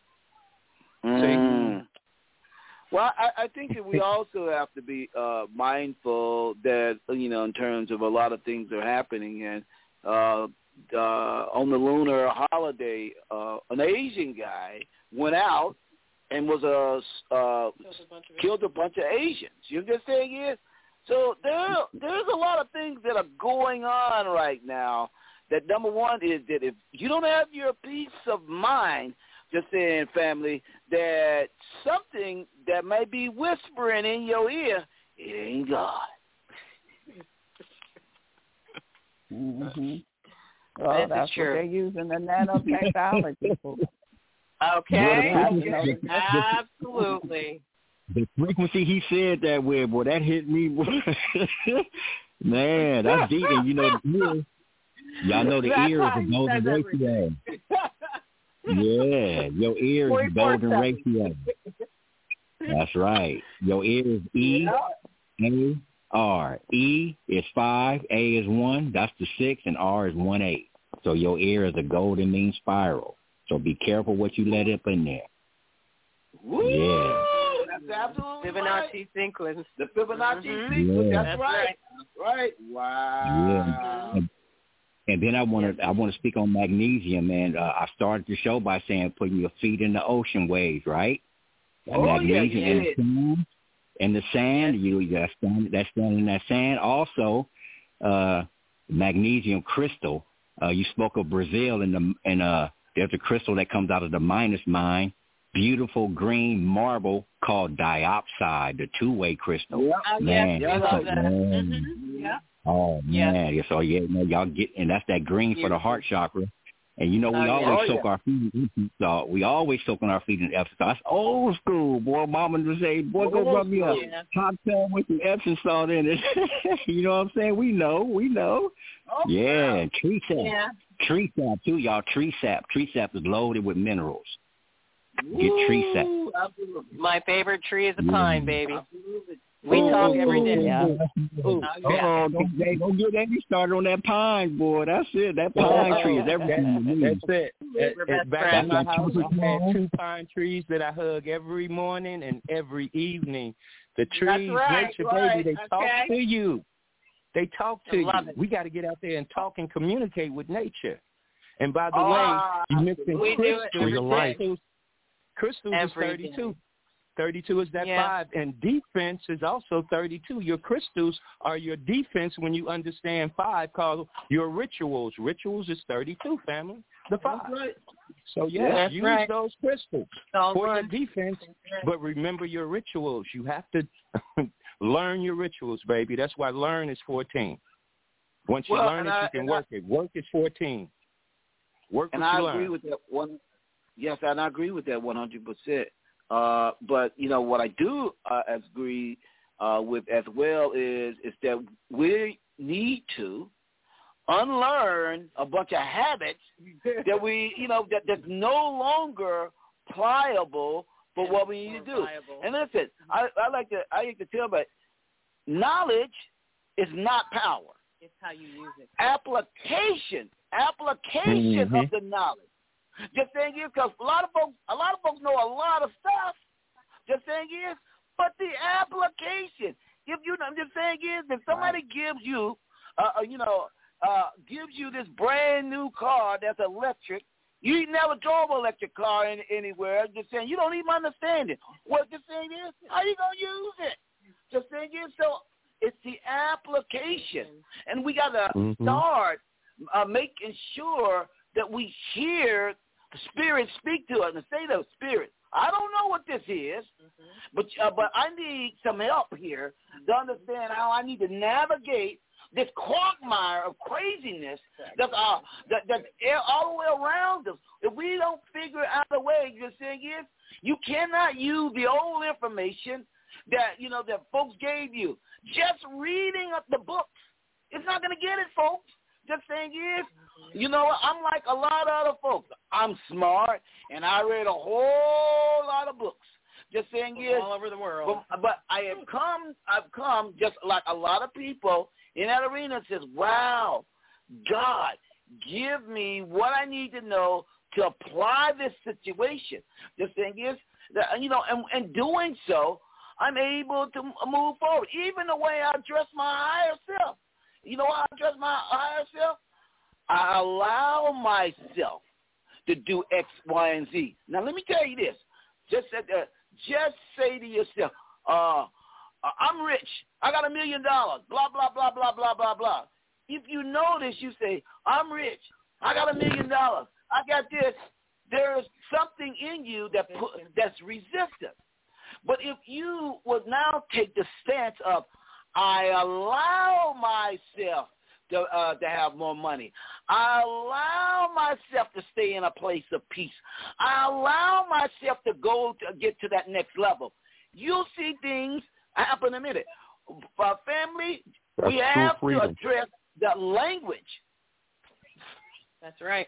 Mm. Well, I, I think that we also have to be uh, mindful that, you know, in terms of a lot of things that are happening. And uh, uh, on the lunar holiday, uh, an Asian guy went out and was a, uh, killed a bunch of Asians. You know what I'm saying is? So there, there's a lot of things that are going on right now. That number one is that if you don't have your peace of mind, just saying, family, that something that may be whispering in your ear, it ain't God. Mm-hmm. Well, that's what they're using the nanotechnology for. Okay. Well, Absolutely. The frequency he said that with, boy, that hit me. Man, that's deep. And you know, the ear, y'all know the That's ear is how a he golden says ratio. Yeah, your ear is a golden ratio. That's right. Your ear is E, A, R. E is five, A is one, that's the six, and R is one eight. So your ear is a golden mean spiral. So be careful what you let up in there. Woo! Yeah. That's absolutely Fibonacci right. sequence. The Fibonacci Mm-hmm. sequence. Yeah. That's, That's right. right. Right. Wow. Yeah. And, and then I want to I want to speak on magnesium, man. Uh, I started the show by saying putting your feet in the ocean waves, right? And Oh, magnesium yeah, in yeah. the sand, in the sand, you that's stand, that's standing in that sand. Also, uh, magnesium crystal. Uh, you spoke of Brazil, and the and uh, there's a crystal that comes out of the Midas mine. Beautiful green marble called diopside, the two-way crystal. Yep. Oh, Man, yes, we that's love a- that. man. Mm-hmm. Yeah. Oh Yeah. man, yeah. So yeah, man, y'all get, and that's that green for the heart chakra. And you know we Oh, yeah. always Oh, soak yeah. our feet in Epsom salt. We always soaking our feet in Epsom salt. That's old school, boy. Mama would say, "Boy, go Old rub me up school. hot tub with some Epsom salt in it." You know what I'm saying? We know, we know. Oh, Yeah, wow. and tree sap, Yeah. tree sap too, y'all. Tree sap, tree sap is loaded with minerals. Get tree sap. Woo, absolutely. My favorite tree is a Yeah. pine, baby. Absolutely. We Ooh, talk ooh, every ooh, day. Yeah. Ooh, Oh, don't, they, don't get Andy started on that pine, boy. That's it. That pine tree is everything to me. That's it. At, We're at, best back friends. in my That's house, like I had two two pine trees that I hug every morning and every evening. The trees, right, nature, right, baby, they talk okay. to you. They talk to I you. love it. We got to get out there and talk and communicate with nature. And by the Ah, way, you mentioned we do it crystals. every day. Crystals, crystals is Every thirty-two. day. thirty-two is that Yeah. five, and defense is also thirty-two. Your crystals are your defense when you understand five, called your rituals. Rituals is thirty-two, family, the five. That's right. So, yes, That's use right. those crystals All for your good. defense, but remember your rituals. You have to learn your rituals, baby. That's why learn is fourteen. Once you Well, learn and it, I- you can and work it. Work is fourteen. Work And what I you agree learn. with that one. Yes, and I agree with that one hundred percent. Uh, but you know what I do uh, agree uh, with as well is is that we need to unlearn a bunch of habits that we you know that that's no longer pliable for what we need to do. Viable. And listen, I, I like to I like to tell about knowledge is not power. It's how you use it. Application, application Mhm. of the knowledge. Just saying is because a lot of folks, a lot of folks know a lot of stuff. Just saying is, but the application. If you, I'm just saying is, if somebody gives you, uh, uh, you know, uh, gives you this brand new car that's electric, you ain't never drove an electric car in, anywhere. Just saying, you don't even understand it. What just saying is, how you gonna use it? Just saying is, so it's the application, and we gotta Mhm. start uh, making sure that we hear the Spirit speak to us and say to the Spirit, I don't know what this is, but uh, but I need some help here to understand how I need to navigate this quagmire of craziness that's, uh, that, that's all the way around us. If we don't figure out a way, the thing is, you cannot use the old information that, you know, that folks gave you. Just reading the books, it's not going to get it, folks. The thing is, you know, I'm like a lot of other folks. I'm smart, and I read a whole lot of books. Just saying is, all over the world. But, but I have come, I've come just like a lot of people in that arena says, wow, God, give me what I need to know to apply this situation. The thing is, that, you know, and, and doing so, I'm able to move forward. Even the way I address my higher self. You know how I address my higher self? I allow myself to do X, Y, and Z. Now, let me tell you this. Just at the, just say to yourself, uh, I'm rich. I got a million dollars. Blah, blah, blah, blah, blah, blah, blah. If you notice, you say, I'm rich. I got a million dollars. I got this. There is something in you that put, that's resistant. But if you would now take the stance of, I allow myself to uh, to have more money. I allow myself to stay in a place of peace. I allow myself to go to get to that next level. You'll see things happen in a minute. For family, That's we have freedom. to address the language. That's right.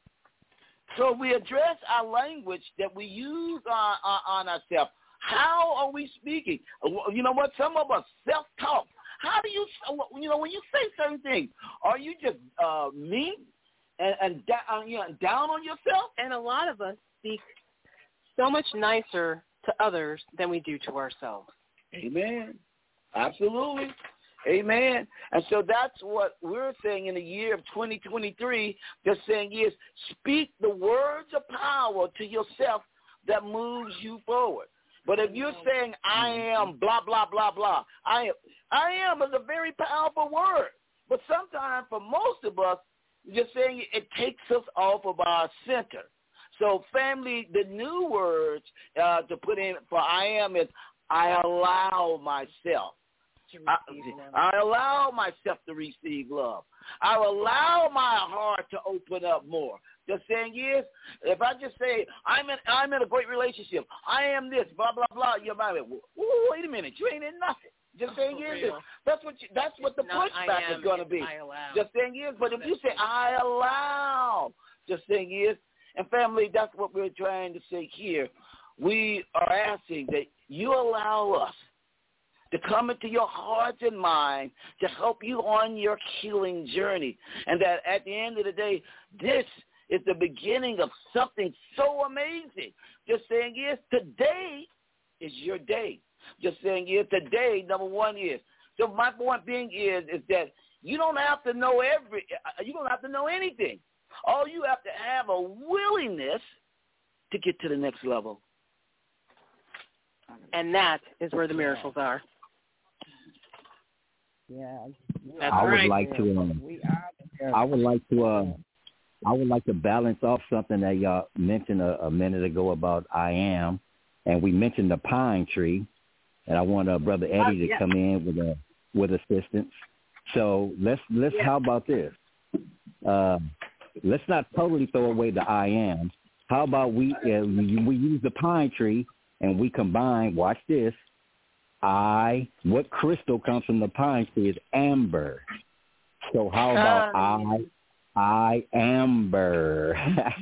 So we address our language that we use on, on, on ourselves. How are we speaking? You know what? Some of us self-talk. How do you, you know, when you say certain things, are you just uh, mean and, and down, you know, down on yourself? And a lot of us speak so much nicer to others than we do to ourselves. Amen. Absolutely. Amen. And so that's what we're saying in the year of twenty twenty-three. They're saying is speak the words of power to yourself that moves you forward. But if you're saying, I am blah, blah, blah, blah, I am, I am is a very powerful word. But sometimes for most of us, just saying it takes us off of our center. So family, the new words uh, to put in for I am is I allow myself. I, I allow myself to receive love. I allow my heart to open up more. The saying is, if I just say I'm in, I'm in a great relationship, I am this, blah blah blah. Your mind, wait a minute, you ain't in nothing. Just saying oh, is, that's what you, that's what the Not pushback am, is going to be. I allow. Just saying is, but if you say I allow, just saying is, and family, that's what we're trying to say here. We are asking that you allow us to come into your heart and mind to help you on your healing journey. And that at the end of the day, this is the beginning of something so amazing. Just saying is, today is your day. Just saying is, today, number one is. So my point being is, is that you don't have to know every, you don't have to know anything. All you have to have a willingness to get to the next level. And that is where the miracles are. Yeah, That's I would right. like to. Um, we are the I would like to. Uh, I would like to balance off something that y'all mentioned a, a minute ago about I am, and we mentioned the pine tree, and I want uh, Brother Eddie Uh, to yeah. come in with a with assistance. So let's let's Yeah. how about this? Uh, let's not totally throw away the I am. How about we uh, we, we use the pine tree and we combine. Watch this. I, what crystal comes from the pine tree is amber. So how about I, I amber?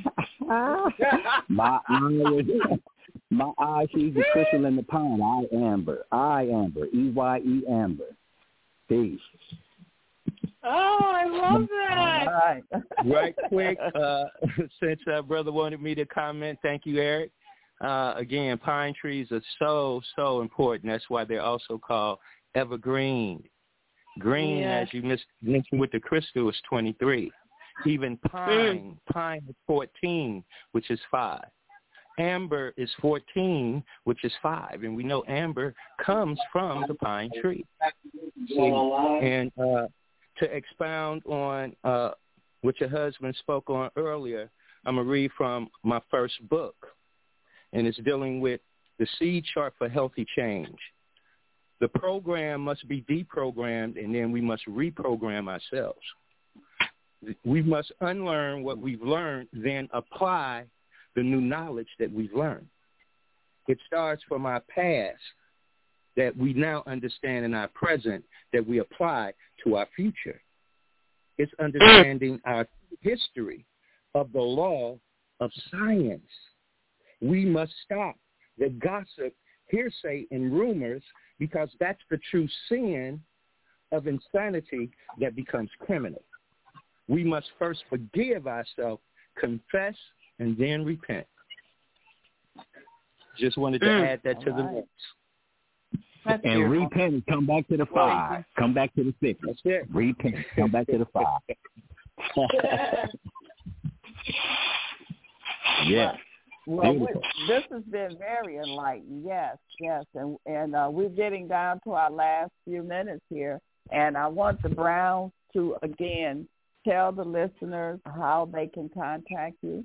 my eye, my eye sees the crystal in the pine. I amber. I amber. E Y E amber. Peace. Oh, I love that. All right. Right quick, uh, since uh, brother wanted me to comment, thank you, Eric. Uh, again, pine trees are so, so important. That's why they're also called evergreen. Green, Yeah. as you mis- mentioned with the crystal, is twenty-three. Even pine, mm. pine is fourteen, which is five. Amber is fourteen, which is five. And we know amber comes from the pine tree. See? And uh, to expound on uh, what your husband spoke on earlier, I'm going to read from my first book. And it's dealing with the seed chart for healthy change. The program must be deprogrammed, and then we must reprogram ourselves. We must unlearn what we've learned, then apply the new knowledge that we've learned. It starts from our past that we now understand in our present that we apply to our future. It's understanding our history of the law of science. We must stop the gossip, hearsay, and rumors, because that's the true sin of insanity that becomes criminal. We must first forgive ourselves, confess, and then repent. Just wanted to mm. add that to the mix. That's and beautiful. Repent and come back to the fire. Come back to the fitness. Repent, come back to the fire. Yes. Well, we, this has been very enlightening. Yes, yes, and and uh, we're getting down to our last few minutes here, and I want the Browns to again tell the listeners how they can contact you.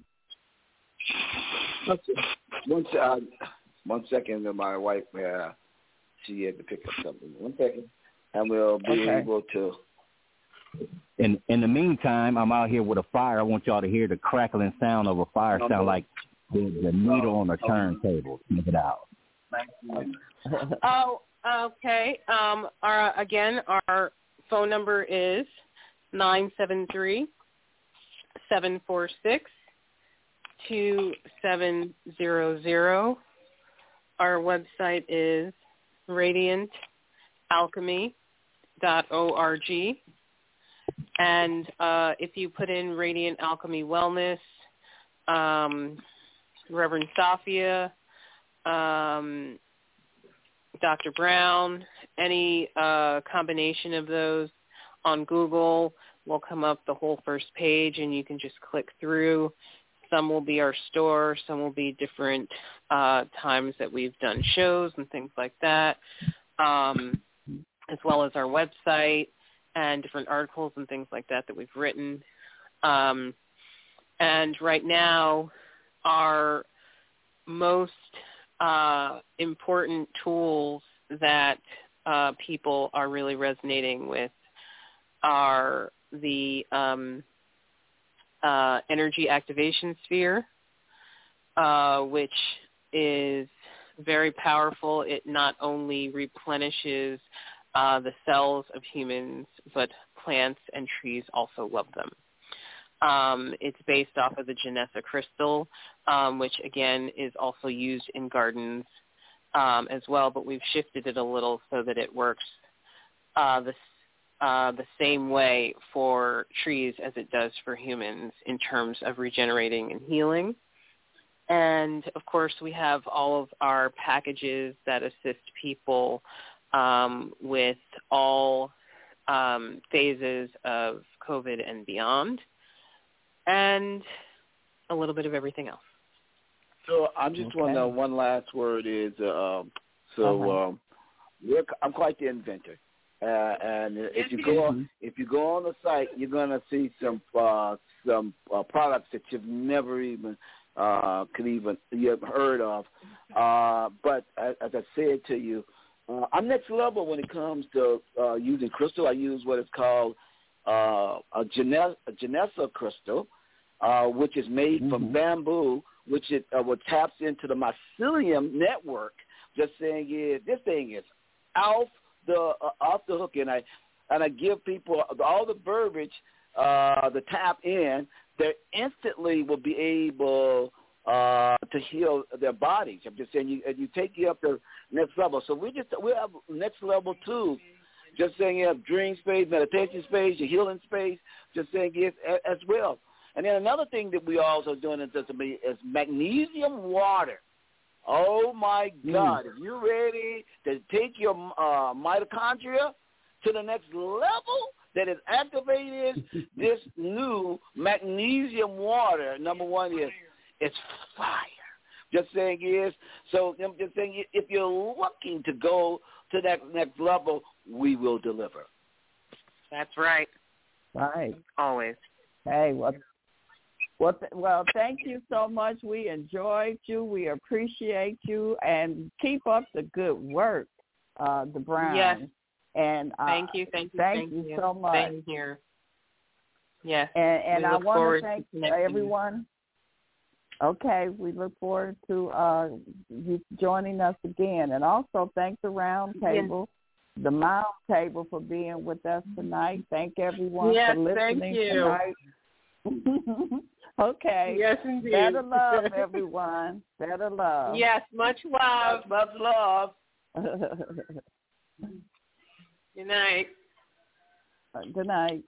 One, uh, one second, my wife, uh, she had to pick up something. One second, and we'll be okay. able to. In in the meantime, I'm out here with a fire. I want y'all to hear the crackling sound of a fire. Okay. Sound like the, the needle on a turntable. Check it out. Oh, okay. Um, our again, our phone number is nine seven three, seven four six, two seven zero zero. Our website is radiant alchemy dot org. And uh, if you put in Radiant Alchemy Wellness, um, Reverend Safia, um, Doctor Brown, any uh, combination of those on Google will come up the whole first page, and you can just click through. Some will be our store. Some will be different uh, times that we've done shows and things like that, um, as well as our website and different articles and things like that that we've written. Um, and right now, our most uh, important tools that uh, people are really resonating with are the um, uh, energy activation sphere, uh, which is very powerful. It not only replenishes Uh, the cells of humans, but plants and trees also love them. Um, it's based off of the Janessa crystal, um, which, again, is also used in gardens um, as well, but we've shifted it a little so that it works uh, the, uh, the same way for trees as it does for humans in terms of regenerating and healing. And, of course, we have all of our packages that assist people Um, with all um, phases of COVID and beyond, and a little bit of everything else. So I'm just okay. wondering, one last word is, uh, so uh-huh. um, we're, I'm quite the inventor, uh, and if you go on, if you go on the site, you're going to see some uh, some uh, products that you've never even uh, could even you have heard of. Uh, but as, as I said to you. Uh, I'm next level when it comes to uh, using crystal. I use what is called uh, a, Janessa, a Janessa crystal, uh, which is made mm-hmm. from bamboo, which it uh, what taps into the mycelium network. Just saying, yeah, this thing is off the uh, off the hook, and I and I give people all the verbiage uh, to tap in. They instantly will be able Uh, to heal their bodies. I'm just saying, you you take you up to next level. So we just we have next level too. Just saying, you have dream space, meditation space, your healing space. Just saying, yes, as well. And then another thing that we also doing is, is magnesium water. Oh my God! Mm. If you're ready to take your uh, mitochondria to the next level, that is activated, this new magnesium water. Number one is. It's fire. Just saying is, so I'm just saying if you're looking to go to that next level, we will deliver. That's right. Right. Always. Hey, well, well, well, thank you so much. We enjoyed you. We appreciate you, and keep up the good work. uh, the Browns. Yes. And uh, thank you, thank you, thank, thank you, you so much. Same here. Yes. And, and I want to thank to everyone. Okay, we look forward to uh, you joining us again, and also thank the round table, yes. the Mound Table, for being with us tonight. Thank everyone yes, for listening thank you. tonight. Okay. Yes, indeed. Better love, everyone. Better love. Yes, much love. Yes, much love. Good night. Uh, good night.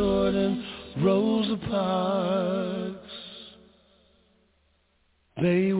They